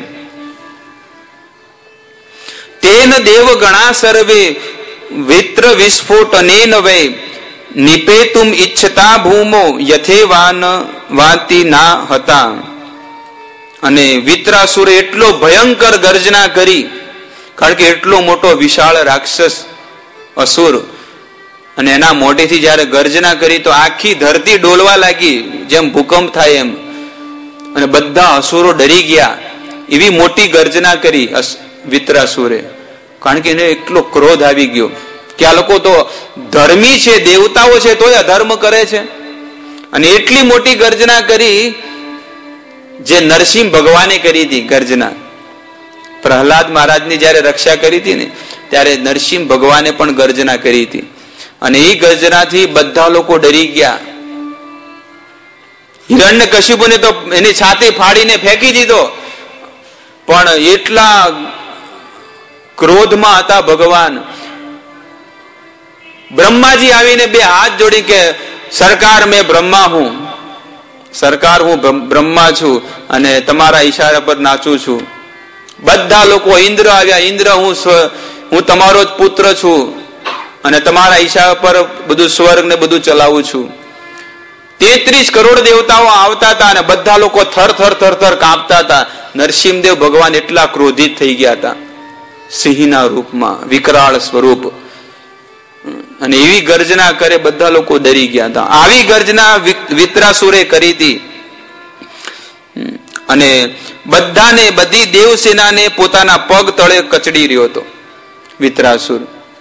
Speaker 1: તેન દેવ ગણા સર્વે વિત્ર વિસ્ફોટ અનેન વૈ નિપેતુમ ઈચ્છતા ભૂમો યથેવાન વાતી ના હતા. અને વિત્રાસુરે એટલો ભયંકર ગર્જના કરી, કારણ કે એટલો મોટો વિશાળ રાક્ષસ અસુર, અને એના મોઢેથી જયારે ગર્જના કરી તો આખી ધરતી ડોલવા લાગી, જેમ ભૂકંપ થાય એમ. અને બધા અસુરો ડરી ગયા. એવી મોટી ગર્જના કરી વિત્રાસુરે, કારણ કે એને એટલો ક્રોધ આવી ગયો કે આ લોકો તો ધર્મી છે, દેવતાઓ છે, તોય અધર્મ કરે છે. અને એટલી મોટી ગર્જના કરી જે નરસિંહ ભગવાને કરી હતી. ગર્જના પ્રહલાદ મહારાજની જયારે રક્ષા કરી હતી ને, ત્યારે નરસિંહ ભગવાને પણ ગર્જના કરી હતી. અને એ ગર્જનાથી બધા લોકો ડરી ગયા. હિરણ્યકશિપુને તો એની છાતી ફાડીને ફેંકી દીધો. પણ એટલા ક્રોધમાં હતા ભગવાન. બ્રહ્માજી આવીને બે હાથ જોડી કે સરકાર મેં બ્રહ્મા હું, સરકાર હું બ્રહ્મા છું અને તમારા ઈશારા પર નાચું છું. બધા લોકો, ઇન્દ્ર આવ્યા, ઇન્દ્ર હું હું તમારો જ પુત્ર છું અને તમારા ઈશારા પર બધું સ્વર્ગ ને બધું ચલાવું છું. તેત્રીસ કરોડ દેવતાઓ આવતા હતા અને બધા લોકો થર થર થર થર કાંપતા હતા. નરસિંહદેવ ભગવાન એટલા ક્રોધિત થઈ ગયા હતા, સિંહના રૂપમાં, વિકરાળ સ્વરૂપ. અને એવી ગર્જના કરે, બધા લોકો ડરી ગયા હતા. આવી ગર્જના વિત્રાસુરે કરી હતી. અને બધાને, બધી દેવસેનાને પોતાના પગ તળે કચડી રહ્યો હતો વિત્રાસુર.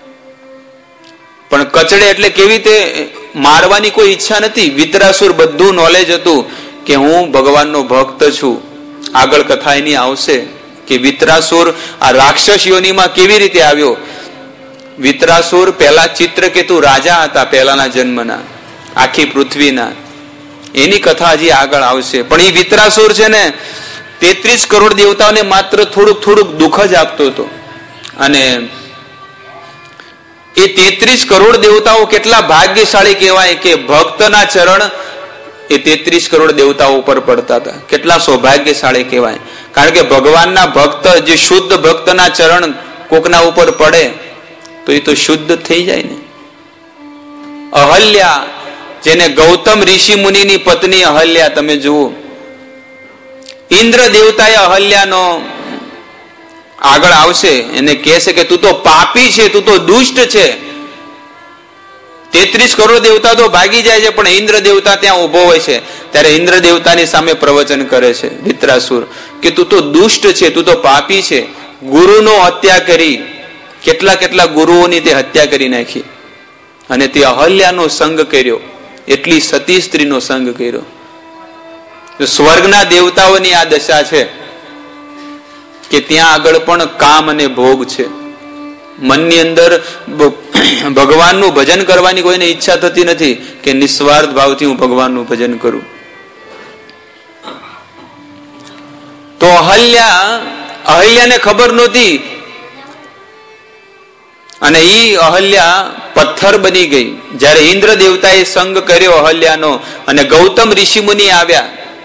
Speaker 1: પણ કચડે એટલે કેવી રીતે? મારવાની કોઈ ઈચ્છા નથી. વિત્રાસુર બધું નોલેજ હતું કે હું ભગવાનનો ભક્ત છું. આગળ કથા એની આવશે કે વિત્રાસુર આ રાક્ષસ યોનિમાં કેવી રીતે આવ્યો. વિત્રાસુર પહેલા ચિત્રકેતુ રાજા હતા, પહેલાના જન્મના, આખી પૃથ્વીના. એની કથા હજી આગળ આવશે. પણ એ વિત્રાસુર છે ને, તેત્રીસ કરોડ દેવતાઓને માત્ર થોડુંક થોડુંક દુઃખ જ આપતો હતો. અને એ તેત્રીસ કરોડ દેવતાઓ કેટલા ભાગ્યશાળી કહેવાય કે ભક્તના ચરણ એ તેત્રીસ કરોડ દેવતાઓ ઉપર પડતા હતા. કેટલા સૌભાગ્યશાળી કહેવાય. કારણ કે ભગવાનના ભક્ત, જે શુદ્ધ ભક્તના ચરણ કોકના ઉપર પડે તો એ તો શુદ્ધ થઈ જાય ને. અહલ્યા, જેને ગૌતમ ઋષિ મુનિની પત્ની અહલ્યા, તમે જુઓ, ઇન્દ્ર દેવતાએ અહલ્યાનો, આગળ આવશે, એને કહે છે કે તું તો પાપી છે, તું તો દુષ્ટ છે. તેત્રીસ કરોડ દેવતા તો ભાગી જાય છે, પણ ઇન્દ્ર દેવતા ત્યાં ઉભો હોય છે. ત્યારે ઇન્દ્ર દેવતાની સામે પ્રવચન કરે છે વિત્રાસુર કે તું તો દુષ્ટ છે, તું તો પાપી છે. ગુરુનો હત્યા કરી, કેટલા કેટલા ગુરુઓની તે હત્યા કરી નાખી. અને તે અહલ્યાનો સંગ કર્યો, એટલી સતી સ્ત્રીનો સંગ કર્યો. સ્વર્ગના દેવતાઓની આ દશા છે કે ત્યાં આગળ પણ કામ અને ભોગ છે. મનની અંદર ભગવાનનું ભજન કરવાની કોઈને ઈચ્છા થતી નથી કે નિસ્વાર્થ ભાવથી હું ભગવાનનું ભજન કરું. તો અહલ્યા, અહલ્યાને ખબર નહોતી અને ઈ અહલ્યા પથ્થર બની ગઈ. જયારે ઇન્દ્ર દેવતાએ સંગ કર્યો અહલ્યાનો અને ગૌતમ ઋષિ મુનિ આવ્યા,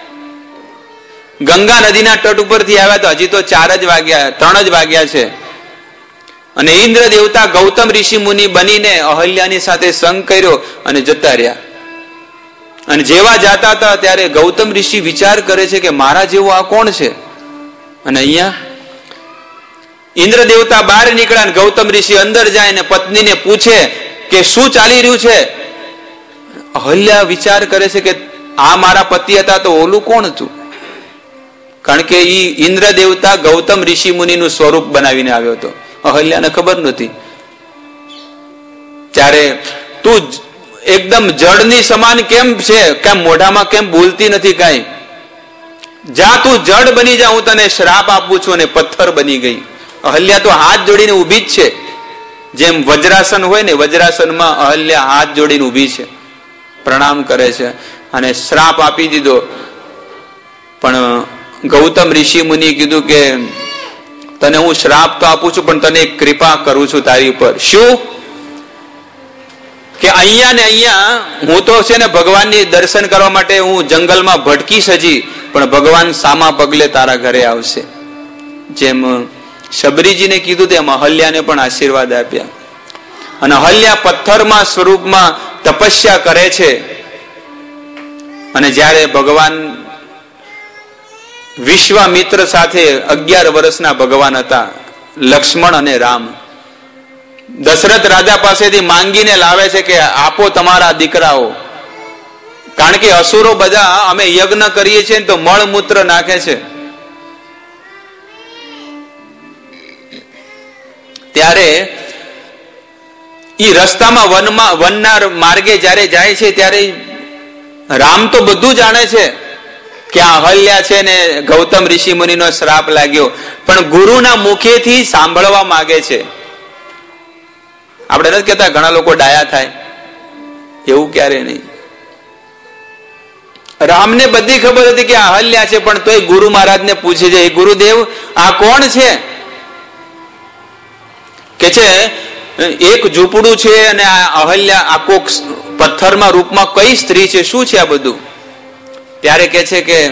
Speaker 1: ગંગા નદીના તટ ઉપરથી આવ્યા, તો હજી તો ચાર જ વાગ્યા, ત્રણ જ વાગ્યા છે. અને ઇન્દ્ર દેવતા ગૌતમ ઋષિ મુનિ બનીને અહલ્યાની સાથે સંગ કર્યો અને જતા રહ્યા. અને જેવા જાતા હતા ત્યારે ગૌતમ ઋષિ વિચાર કરે છે કે મારા જેવો આ કોણ છે. અને અહીંયા ઇન્દ્ર દેવતા બહાર નીકળ્યા, ગૌતમ ઋષિ અંદર જાય અને પત્નીને પૂછે કે શું ચાલી રહ્યું છે. અહલ્યા વિચાર કરે છે કે આ મારા પતિ હતા તો ઓલું કોણ હતું. કારણ કે ઈ ઇન્દ્ર દેવતા ગૌતમ ઋષિ મુનિનું સ્વરૂપ બનાવીને આવ્યો હતો. અહલ્યાને ખબર નહોતી. ત્યારે તું એકદમ જળની સમાન કેમ છે? કેમ મોઢામાં કેમ બોલતી નથી કાંઈ? જા તું જડ બની જા, હું તને શ્રાપ આપું છું. અને પથ્થર બની ગઈ. અહલ્યા તો હાથ જોડીને ઊભી જ છે. જેમ વજ્રાસન હોય ને, વજ્રાસનમાં અહલ્યા હાથ જોડીને ઊભી છે, પ્રણામ કરે છે અને શ્રાપ આપી દીધો. પણ ગૌતમ ઋષિ મુનિએ કીધું કે તને હું શ્રાપ તો આપું છું, પણ તને કૃપા કરું છું તારી ઉપર. શું? કે અહીંયા ને અહીંયા હું તો છે ને ભગવાનની દર્શન કરવા માટે હું જંગલમાં ભટકીશ હજી, પણ ભગવાન સામા પગલે તારા ઘરે આવશે. જેમ શબરીજીને કીધું તેમ અહલ્યાને પણ આશીર્વાદ આપ્યા. અને અહલ્યા પથ્થરમાં સ્વરૂપમાં તપસ્યા કરે છે. અને જ્યારે ભગવાન વિશ્વામિત્ર સાથે અગિયાર વર્ષના ભગવાન હતા, લક્ષ્મણ અને રામ, દશરથ રાજા પાસેથી માંગીને લાવે છે કે આપો તમારા દીકરાઓ. કારણ કે અસુરો બધા અમે યજ્ઞ કરીએ છીએ તો મળમૂત્ર નાખે છે. ત્યારે ઈ રસ્તામાં વનમાં વનના માર્ગે જ્યારે જાય છે ત્યારે રામ તો બધું જાણે છે કે આ અહલ્યા છે ને ગૌતમ ઋષિ મુનિનો શ્રાપ લાગ્યો, પણ ગુરુના મુખેથી સાંભળવા માંગે છે. આપણે નથી કહેતા ઘણા લોકો ડાયા થાય, એવું ક્યારે નહીં. રામને બધી ખબર હતી કે આ અહલ્યા છે, પણ તોય ગુરુ મહારાજને પૂછે છે, ગુરુદેવ આ કોણ છે? કે છે એક ઝૂંપડું છે અને આ અહલ્યા આખો પથ્થરમાં રૂપમાં કઈ સ્ત્રી છે, શું છે આ બધું? ત્યારે કે છે કે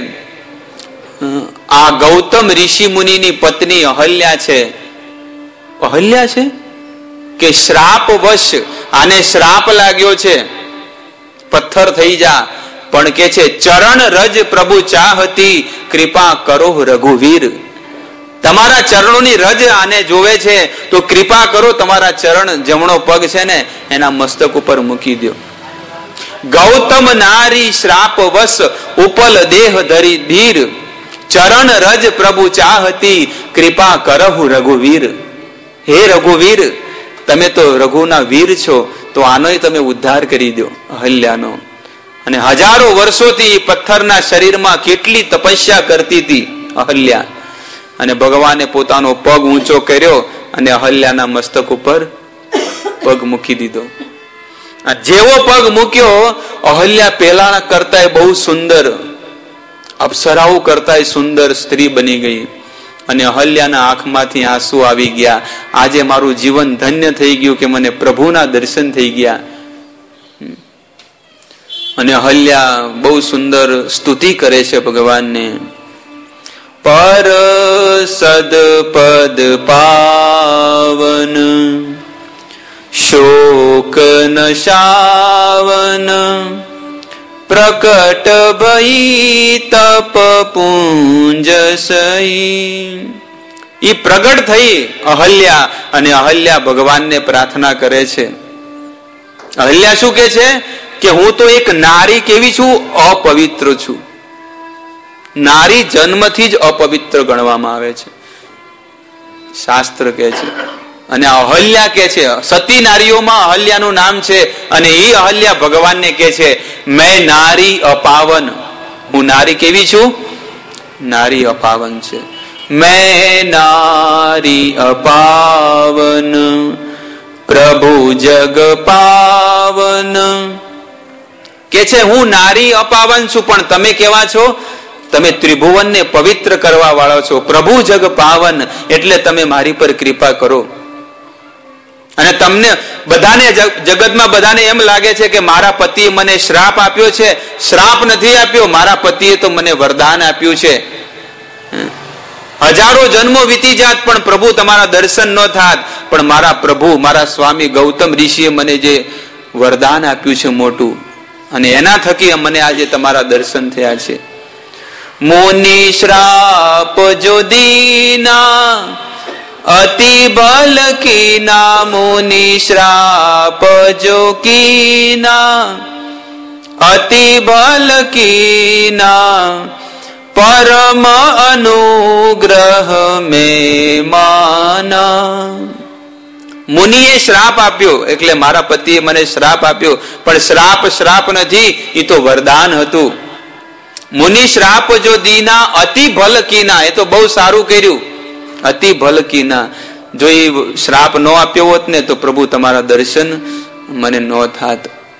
Speaker 1: આ ગૌતમ ઋષિ મુનિની પત્ની અહલ્યા છે. અહલ્યા છે કે શ્રાપ વશ આને શ્રાપ લાગ્યો છે, પથ્થર થઈ જા. પણ કે છે ચરણ રજ પ્રભુ ચાહતી, કૃપા કરો રઘુવીર. તમારા ચરણોની રજ આને જોવે છે, તો કૃપા કરો, તમારા ચરણ જમણો પગ છે ને એના મસ્તક ઉપર મૂકી દો. ગૌતમ નારી શ્રાપ વશ ઉપલ દેહ ધરી ધીર, ચરણ રજ પ્રભુ ચાહતી, કૃપા કરહુ રઘુવીર. હે રઘુવીર, તમે તો રઘુના વીર છો, તો આનોય તમે ઉદ્ધાર કરી દો અહલ્યાનો. અને હજારો વર્ષોથી પથ્થરના શરીરમાં કેટલી તપસ્યા કરતી હતી અહલ્યા, અને ભગવાને પોતાનો પગ ઊંચો કર્યો અને અહલ્યાના મસ્તક ઉપર પગ મૂકી દીધો. જેવો પગ મૂક્યો, અહલ્યા પેલા કરતા બહુ સુંદર, અપ્સરાઓ કરતા સુંદર સ્ત્રી બની ગઈ. અને અહલ્યાના આંખમાંથી આંસુ આવી ગયા. આજે મારું જીવન ધન્ય થઈ ગયું કે મને પ્રભુના દર્શન થઈ ગયા. અને અહલ્યા બહુ સુંદર સ્તુતિ કરે છે ભગવાનને. પર સદપદ પાવન, શોક નશાવન, પ્રકટ ભઈ તપ પુંજ સઈ. ઈ પ્રગટ થઈ અહલ્યા, અને અહલ્યા ભગવાનને પ્રાર્થના કરે છે. અહલ્યા શું કે છે કે હું તો એક નારી કેવી છું? અપવિત્ર છું. નારી જન્મથી જ અપવિત્ર ગણવામાં આવે છે, શાસ્ત્ર કહે છે. અને અહલ્યા કે છે, સતી નારીઓમાં અહલ્યાનું નામ છે. અને એ અહલ્યા ભગવાનને કે છે મેં નારી અપાવન, હું નારી કેવી છું? નારી અપાવન છે. મેં નારી અપાવન, પ્રભુ જગ પાવન. કે છે હું નારી અપાવન છું, પણ તમે કેવા છો? તમે ત્રિભુવનને પવિત્ર કરવા વાળા છો. પ્રભુ જગ પાવન એટલે તમે મારી પર કૃપા કરો. અને તમને બધાને જગતમાં બધાને એમ લાગે છે કે મારા પતિએ મને શ્રાપ આપ્યો છે. શ્રાપ નથી આપ્યો, મારા પતિએ તો મને વરદાન આપ્યું છે. હજારો જન્મો વીતી જાત પણ પ્રભુ તમારા દર્શન ન થાત, પણ મારા પ્રભુ, મારા સ્વામી ગૌતમ ઋષિએ મને જે વરદાન આપ્યું છે મોટું, અને એના થકી મને આજે તમારા દર્શન થયા છે. મુનિ શ્રાપ જો દીના, અતિ બલ કીના. મુનિ શ્રાપ જો કીના, અતિ બલ કીના. પરમ અનુગ્રહ મે માના. મુનિએ શ્રાપ આપ્યો, એટલે મારા પતિએ મને શ્રાપ આપ્યો, પણ શ્રાપ શ્રાપ નથી, એ તો વરદાન હતું. મુનિ શ્રાપ જો દીના અતિ ભલ કીના, એ તો બહુ સારું કર્યું. અતિ ભલ કીના, જો એ શ્રાપ ન આપ્યો હોત ને તો પ્રભુ તમારા દર્શન મને ન થાત.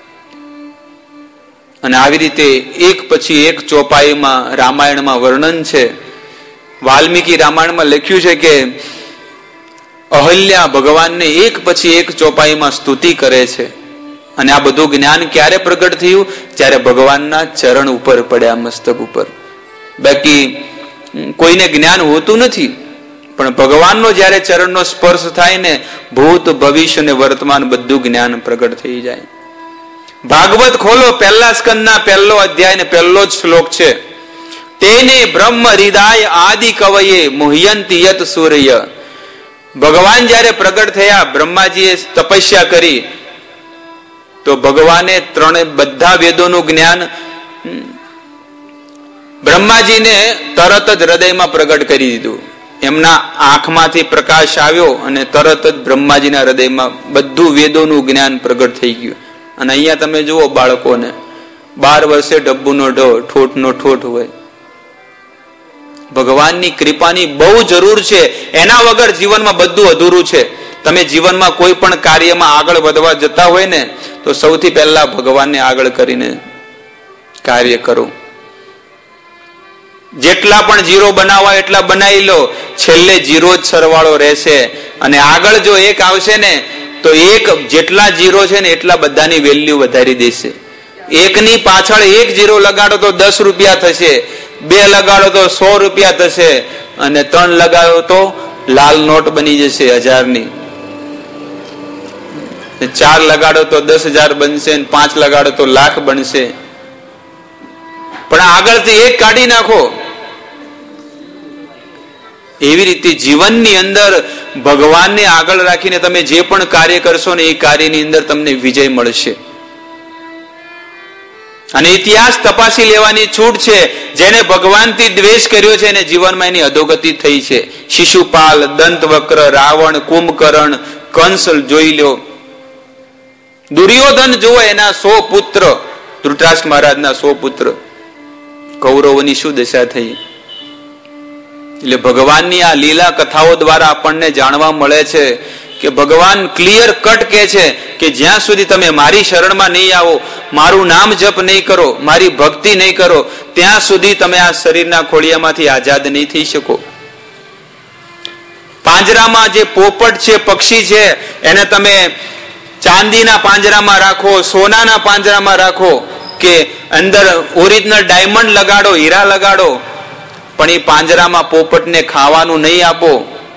Speaker 1: અને આવી રીતે એક પછી એક ચોપાઈમાં રામાયણમાં વર્ણન છે. વાલ્મીકી રામાયણમાં લખ્યું છે કે અહલ્યા ભગવાનને એક પછી એક ચોપાઈમાં સ્તુતિ કરે છે. અને આ બધું જ્ઞાન ક્યારે પ્રગટ થયું? જ્યારે ભગવાનના ચરણ ઉપર પડ્યા, મસ્તક ઉપર. બાકી કોઈને જ્ઞાન હોતું નથી, પણ ભગવાનનો જ્યારે ચરણનો સ્પર્શ થાય ને, ભૂત ભવિષ્ય અને વર્તમાન બધું જ્ઞાન પ્રગટ થઈ જાય. ભાગવત ખોલો, પહેલા સ્કંદના પહેલો અધ્યાય ને પહેલો જ શ્લોક છે. તેને બ્રહ્મ હૃદય આદિ કવયે મુહ્યંતિ યત સૂર્ય. ભગવાન જ્યારે પ્રગટ થયા, બ્રહ્માજીએ તપસ્યા કરી, તો ભગવાને ત્રણે બધા વેદોનું જ્ઞાન બ્રહ્માજીને તરત જ હૃદયમાં પ્રગટ કરી દીધું. એમના આંખમાંથી પ્રકાશ આવ્યો અને તરત જ બ્રહ્માજીના હૃદયમાં બધું વેદોનું જ્ઞાન પ્રગટ થઈ ગયું. અને અહીંયા તમે જુઓ બાળકોને, બાર વર્ષે ડબ્બુનો ઢ, ઠોઠનો ઠોઠ હોય. ભગવાનની કૃપાની બહુ જરૂર છે. એના વગર જીવનમાં બધું અધૂરું છે. તમે જીવનમાં કોઈ પણ કાર્યમાં આગળ વધવા જતા હોય ને, તો સૌથી પહેલા ભગવાનને આગળ કરીને કાર્ય કરો. જેટલા પણ જીરો બનાવવા એટલા બનાવી લો, છેલ્લે જીરો જ સરવાળો રહેશે. અને આગળ જો એક આવશે ને, તો એક જેટલા જીરો છે ને એટલા બધાની વેલ્યુ વધારી દેશે. એકની પાછળ એક જીરો લગાડો તો દસ રૂપિયા થશે, બે લગાડો તો સો રૂપિયા થશે, અને ત્રણ લગાડો તો લાલ નોટ બની જશે હજારની. ચાર લગાડો તો દસ હજાર બનશે, પાંચ લગાડો તો લાખ બનશે. પણ આગળથી એક કાઢી નાખો. એવી રીતે જીવનની અંદર ભગવાનને આગળ રાખીને તમે જે પણ કાર્ય કરશો ને, એ કાર્યની અંદર તમને વિજય મળશે. અને ઇતિહાસ તપાસી લેવાની છૂટ છે. જેને ભગવાનથી દ્વેષ કર્યો છે એને જીવનમાં એની અધોગતિ થઈ છે. શિશુપાલ, દંતવક્ર, રાવણ, કુંભકર્ણ, કંસ જોઈ લો. દુર્યોધન જુઓ, એના સો પુત્ર, ધૃતરાષ્ટ્ર મહારાજના સો પુત્ર. કૌરવોની શું દશા થઈ? એટલે ભગવાનની આ લીલા કથાઓ દ્વારા આપણને જાણવા મળે છે કે ભગવાન ક્લિયર કટ કહે છે કે જ્યાં સુધી તમે મારી શરણમાં નહીં આવો, મારું નામ જપ નહીં કરો, મારી ભક્તિ નહીં કરો, ત્યાં સુધી તમે આ શરીરના ખોળિયામાંથી આઝાદ નહીં થઈ શકો. પાંજરામાં જે પોપટ છે, પક્ષી છે, એને તમે ચાંદીના પાંજરામાં રાખો, સોનાના પાંજરામાં રાખો, કે અંદર ઓરિજિનલ ડાયમંડ લગાડો, હીરા લગાડો, પણ એ પાંજરામાં પોપટને ખાવાનું નહીં આપો,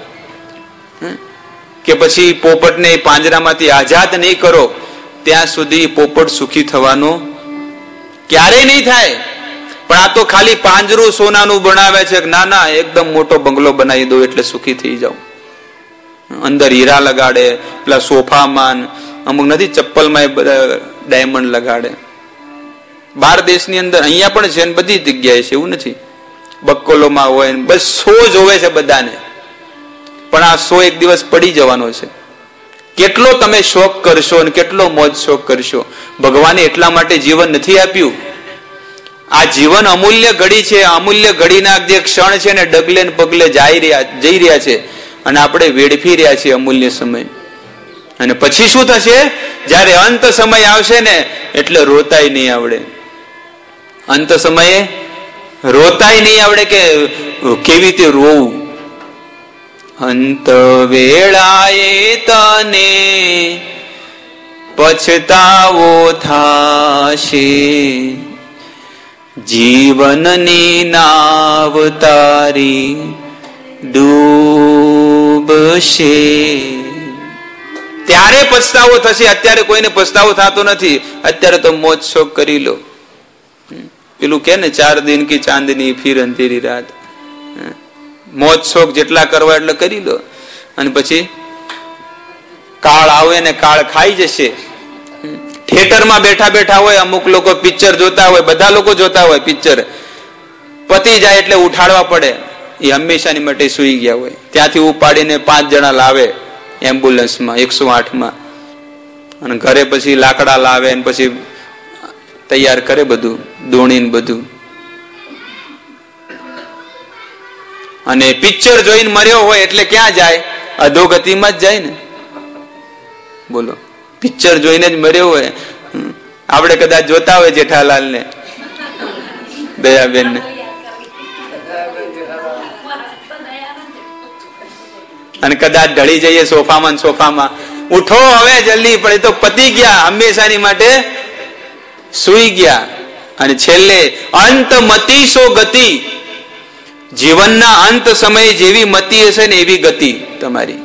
Speaker 1: કે પછી પોપટને પાંજરામાંથી આઝાદ નહીં કરો, ત્યાં સુધી પોપટ સુખી થવાનો ક્યારેય નહીં થાય. પણ આ તો ખાલી પાંજરું સોનાનું બનાવે છે. ના ના, એકદમ મોટો બંગલો બનાવી દો એટલે સુખી થઈ જાવ. અંદર હીરા લગાડે, પેલા સોફામાં, અમુક નથી ચપ્પલમાં બધા ડાયમંડ લગાડે. બાર દેશની અંદર, અહીંયા પણ છે, બધી જગ્યાએ છે, એવું નથી. બકોલોમાં હોય, બસ સો જોવે છે બધાને, પણ આ સો એક દિવસ પડી જવાનો છે. કેટલો તમે શોખ કરશો અને કેટલો મોજ શોખ કરશો. ભગવાને એટલા માટે જીવન નથી આપ્યું. આ જીવન અમૂલ્ય ઘડી છે. અમૂલ્ય ઘડીના જે ક્ષણ છે ને, ડગલે ને પગલે જઈ રહ્યા જઈ રહ્યા છે, અને આપણે વેડફી રહ્યા છીએ અમૂલ્ય સમય. અને પછી શું થશે? જયારે અંત સમય આવશે ને, એટલે રોતાય નહીં આવડે. અંત સમયે રોતાય નહીં આવડે કે કેવી રીતે રોવું. અંત વેળાએ તને પછતાવો થાશે, જીવનની નાવ તારી ડૂબશે. ત્યારે પછતાવો થશે. અત્યારે કોઈને પછતાવો થતો નથી. અત્યારે તો મોજ શોખ કરી લો. પેલું કે ને, ચાર દિન કી ચાંદની ફિર અંધેરી રાત. મોજ શોખ જેટલા કરવા એટલે કરી લો, અને પછી કાળ આવે ને કાળ ખાઈ જશે. થિયેટરમાં બેઠા બેઠા હોય, અમુક લોકો પિક્ચર જોતા હોય, બધા લોકો જોતા હોય પિક્ચર, પતી જાય એટલે ઉઠાડવા પડે. એ હંમેશાની માટે સુઈ ગયા હોય. ત્યાંથી ઉપાડીને પાંચ જણા લાવે, એમ્બ્યુલન્સમાં, એકસો આઠમાં, અને ઘરે પછી લાકડા લાવે ને પછી તૈયાર કરે બધું, દોણીને બધું. અને પિક્ચર જોઈને મર્યો હોય એટલે ક્યાં જાય? અધોગતિમાં જ જાય ને. બોલો, પિક્ચર જોઈને જ મર્યો હોય. આપણે કદાચ જોતા હોય જેઠાલાલ ને, દયાબેન ને, અને કદાચ ઢળી જઈએ સોફામાં સોફામાં, ઉઠો હવે જલ્દી, પડે તો પતી ગયા, હંમેશાની માટે સુઈ ગયા. અને છેલ્લે અંત મતિ સો ગતિ, જીવનના અંત સમયે જેવી મતિ હશે ને એવી ગતિ તમારી.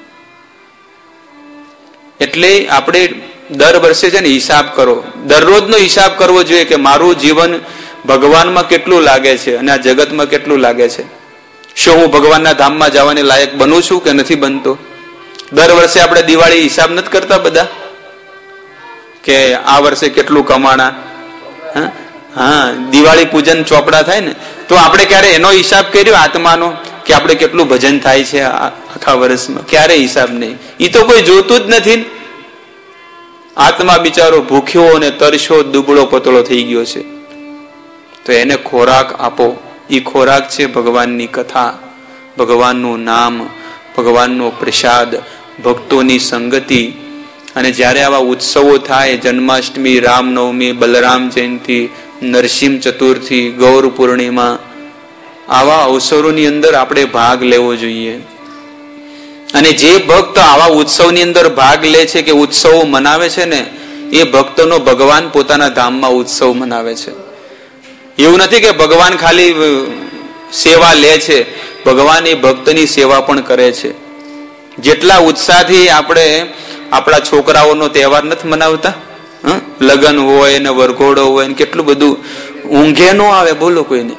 Speaker 1: એટલે આપણે દર વર્ષે છે ને હિસાબ કરો, દરરોજનો હિસાબ કરવો જોઈએ કે મારું જીવન ભગવાનમાં કેટલું લાગે છે અને આ જગતમાં કેટલું લાગે છે. શું હું ભગવાનના ધામમાં જવાને લાયક બનું છું કે નથી બનતો? દર વર્ષે આપણે દિવાળી હિસાબ નથી કરતા બધા કે આ વર્ષે કેટલું કમાણા? હા, દિવાળી પૂજન ચોપડા થાય ને, તો આપણે ક્યારે એનો હિસાબ કર્યો આત્માનો કે આપણે કેટલું ભજન થાય છે આખા વર્ષમાં? ક્યારે હિસાબ નહીં. એ તો કોઈ જોતું જ નથી. આત્મા બિચારો ભૂખ્યો અને તરસ્યો દુબળો પતળો થઈ ગયો છે, તો એને ખોરાક આપો. એ ખોરાક છે ભગવાનની કથા, ભગવાનનું નામ, ભગવાનનો પ્રસાદ, ભક્તોની સંગતિ. અને જ્યારે આવા ઉત્સવો થાય, જન્માષ્ટમી, રામનવમી, બલરામ જયંતિ, નરસિંહ ચતુર્થી, ગૌર પૂર્ણિમા, આવા અવસરોની અંદર આપણે ભાગ લેવો જોઈએ. અને જે ભક્ત આવા ઉત્સવની અંદર ભાગ લે છે કે ઉત્સવો મનાવે છે ને, એ ભક્તનો ભગવાન પોતાના ધામમાં ઉત્સવ મનાવે છે. એવું નથી કે ભગવાન ખાલી સેવા લે છે, ભગવાન એ ભક્તની સેવા પણ કરે છે. જેટલા ઉત્સાહથી આપણે આપણા છોકરાઓનો તહેવાર નથી મનાવતા, લગ્ન હોય ને વરઘોડો હોય ને કેટલું બધું, ઊંઘે ન આવે બોલો કોઈને.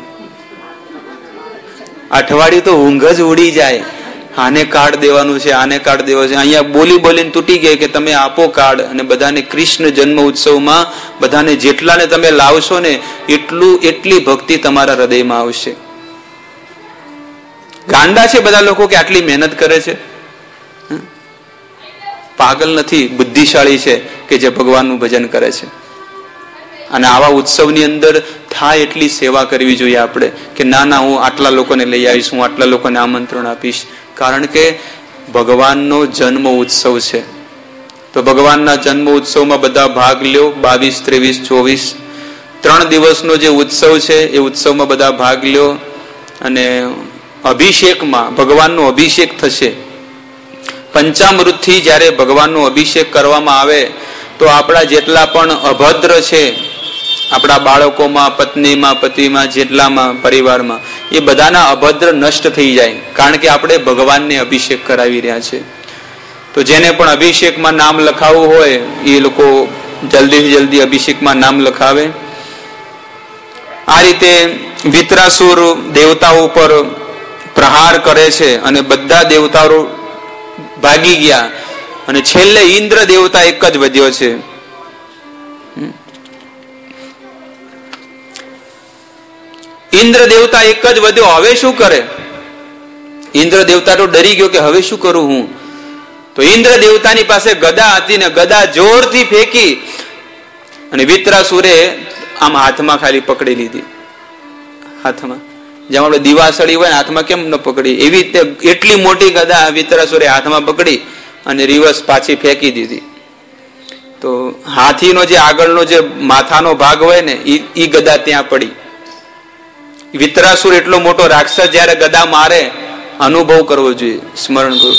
Speaker 1: અઠવાડિયું તો ઊંઘ જ ઉડી જાય. આને કાર્ડ દેવાનું છે, આને કાર્ડ દેવાનું છે. અહીંયા બોલી બોલીને તૂટી ગઈ કે તમે આપો કાર્ડ. અને બધાને કૃષ્ણ જન્મ ઉત્સવમાં બધાને જેટલાને તમે લાવશો ને એટલું એટલી ભક્તિ તમારા હૃદયમાં આવશે. ગાંડા છે બધા લોકો કે આટલી મહેનત કરે છે. પાગલ નથી, બુદ્ધિશાળી છે કે જે ભગવાનનું ભજન કરે છે. અને આવા ઉત્સવની અંદર થાય એટલી સેવા કરવી જોઈએ આપણે કે ના ના હું આટલા લોકોને લઈ આવીશ, હું આટલા લોકોને આમંત્રણ આપીશ. કારણ કે ભગવાનનો જન્મ ઉત્સવ છે, તો ભગવાનના જન્મ ઉત્સવમાં બધા ભાગ લ્યો. બાવીસ, ત્રેવીસ, ચોવીસ ત્રણ દિવસનો જે ઉત્સવ છે એ ઉત્સવમાં બધા ભાગ લ્યો. અને અભિષેકમાં ભગવાનનો અભિષેક થશે. પંચામૃતથી જ્યારે ભગવાનનો અભિષેક કરવામાં આવે તો આપણા જેટલા પણ અભદ્ર છે, આપણા બાળકોમાં, પત્નીમાં, પતિમાં, જેટલામાં પરિવારમાં, એ બધાના અભદ્ર નષ્ટ થઈ જાય. કારણ કે આપણે ભગવાનને અભિષેક કરાવી રહ્યા છે. તો જેને પણ અભિષેકમાં નામ લખાવવું હોય એ લોકો જલ્દીથી જલ્દી અભિષેકમાં નામ લખાવે. આ રીતે વિતરાસુર દેવતાઓ પર પ્રહાર કરે છે અને બધા દેવતાઓ ભાગી ગયા અને છેલ્લે ઇન્દ્ર દેવતા એક જ વધ્યો છે. ઇન્દ્ર દેવતા એક જ વધ્યો. હવે શું કરે? ઇન્દ્ર દેવતા તો ડરી ગયો કે હવે શું કરું હું? તો ઇન્દ્ર દેવતાની પાસે ગદા હતી ને ગદા જોરથી ફેંકી અને વિતરાસુરે આમ હાથમાં ખાલી પકડી લીધી. હાથમાં જેમ આપણે દિવાસળી હોય ને હાથમાં કેમ ન પકડી, એવી રીતે એટલી મોટી ગદા વિતરાસુરે હાથમાં પકડી અને રિવર્સ પાછી ફેંકી દીધી. તો હાથીનો જે આગળનો જે માથાનો ભાગ હોય ને એ ગદા ત્યાં પડી. વિતરાસુર એટલો મોટો રાક્ષસ જયારે ગદા મારે, અનુભવ કરવો જોઈએ, સ્મરણ કરવું.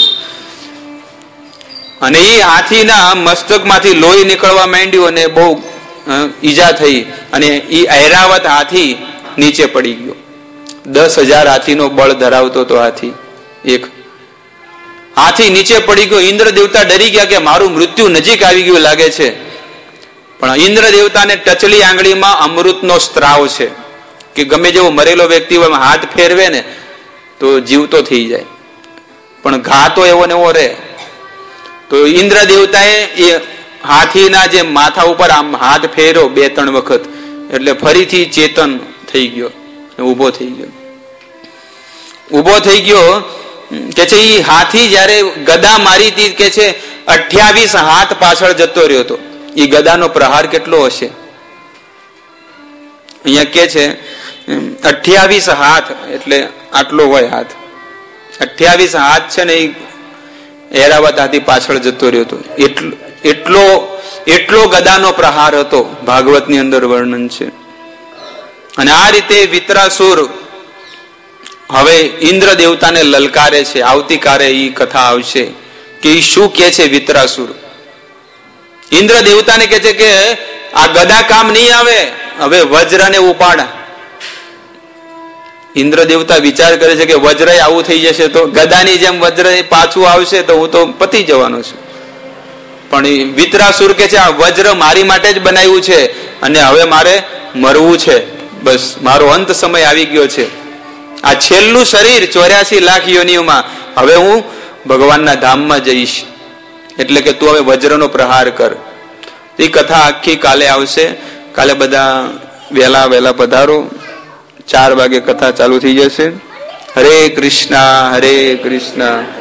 Speaker 1: અને એ હાથીના મસ્તકમાંથી લોહી નીકળવા માંડ્યું અને બહુ ઈજા થઈ અને એ ઐરાવત હાથી નીચે પડી ગયો. દસ હજાર હાથીનો બળ ધરાવતો હતો હાથી. એક હાથી નીચે પડી ગયો. ઇન્દ્ર દેવતા ડરી ગયા કે મારું મૃત્યુ નજીક આવી ગયું લાગે છે. પણ ઇન્દ્ર દેવતાને ટચલી આંગળીમાં અમૃતનો સ્ત્રાવ છે કે ગમે જેવો મરેલો વ્યક્તિ હોય હાથ ફેરવે ને તો જીવતો થઈ જાય, પણ ઘા તો એવો ને એવો રહે. તો ઇન્દ્ર દેવતાએ એ હાથીના જે માથા ઉપર આમ હાથ ફેર્યો બે ત્રણ વખત, એટલે ફરીથી ચેતન થઈ ગયો, ઉભો થઈ ગયો. ઉભો થઈ ગયો કે છે એ હાથી જયારે ગદા મારી હતી કે છે અઠ્યાવીસ હાથ પાછળ જતો રહ્યો હતો. એ ગદાનો પ્રહાર કેટલો હશે? અહીંયા કે છે અઠ્યાવીસ હાથ એટલે આટલો હોય હાથ. અઠ્યાવીસ હાથ છે ને એ એરાવત હાથી પાછળ જતો રહ્યો હતો. એટલો એટલો એટલો ગદાનો પ્રહાર હતો. ભાગવતની અંદર વર્ણન છે. અને આ રીતે વિતરાસુર હવે ઇન્દ્ર દેવતાને લલકારે છે. આવતીકાલે એ કથા આવશે કે એ શું કે છે વિતરાસુર. ઇન્દ્ર દેવતાને કે છે કે આ ગદા કામ નહીં આવે, હવે વજ્રને ઉપાડ. ઇન્દ્ર દેવતા વિચાર કરે છે કે વજ્ર આવું થઈ જશે તો ગદાની જેમ વજ્ર પાછું આવશે તો હું તો પતી જવાનો છું. પણ વિતરાસુર કે છે આ વજ્ર મારી માટે જ બનાવ્યું છે અને હવે મારે મરવું છે. બસ મારો અંત સમય આવી ગયો છે. આ છેલ્લું શરીર ચોર્યાસી લાખ યોનિઓમાં હવે હું ભગવાનના ધામમાં જઈશ. એટલે કે તું હવે વજ્રનો પ્રહાર કર. એ કથા આખી કાલે આવશે. કાલે બધા વહેલા વહેલા પધારો. ચાર વાગે કથા ચાલુ થઈ જશે. હરે કૃષ્ણ હરે કૃષ્ણ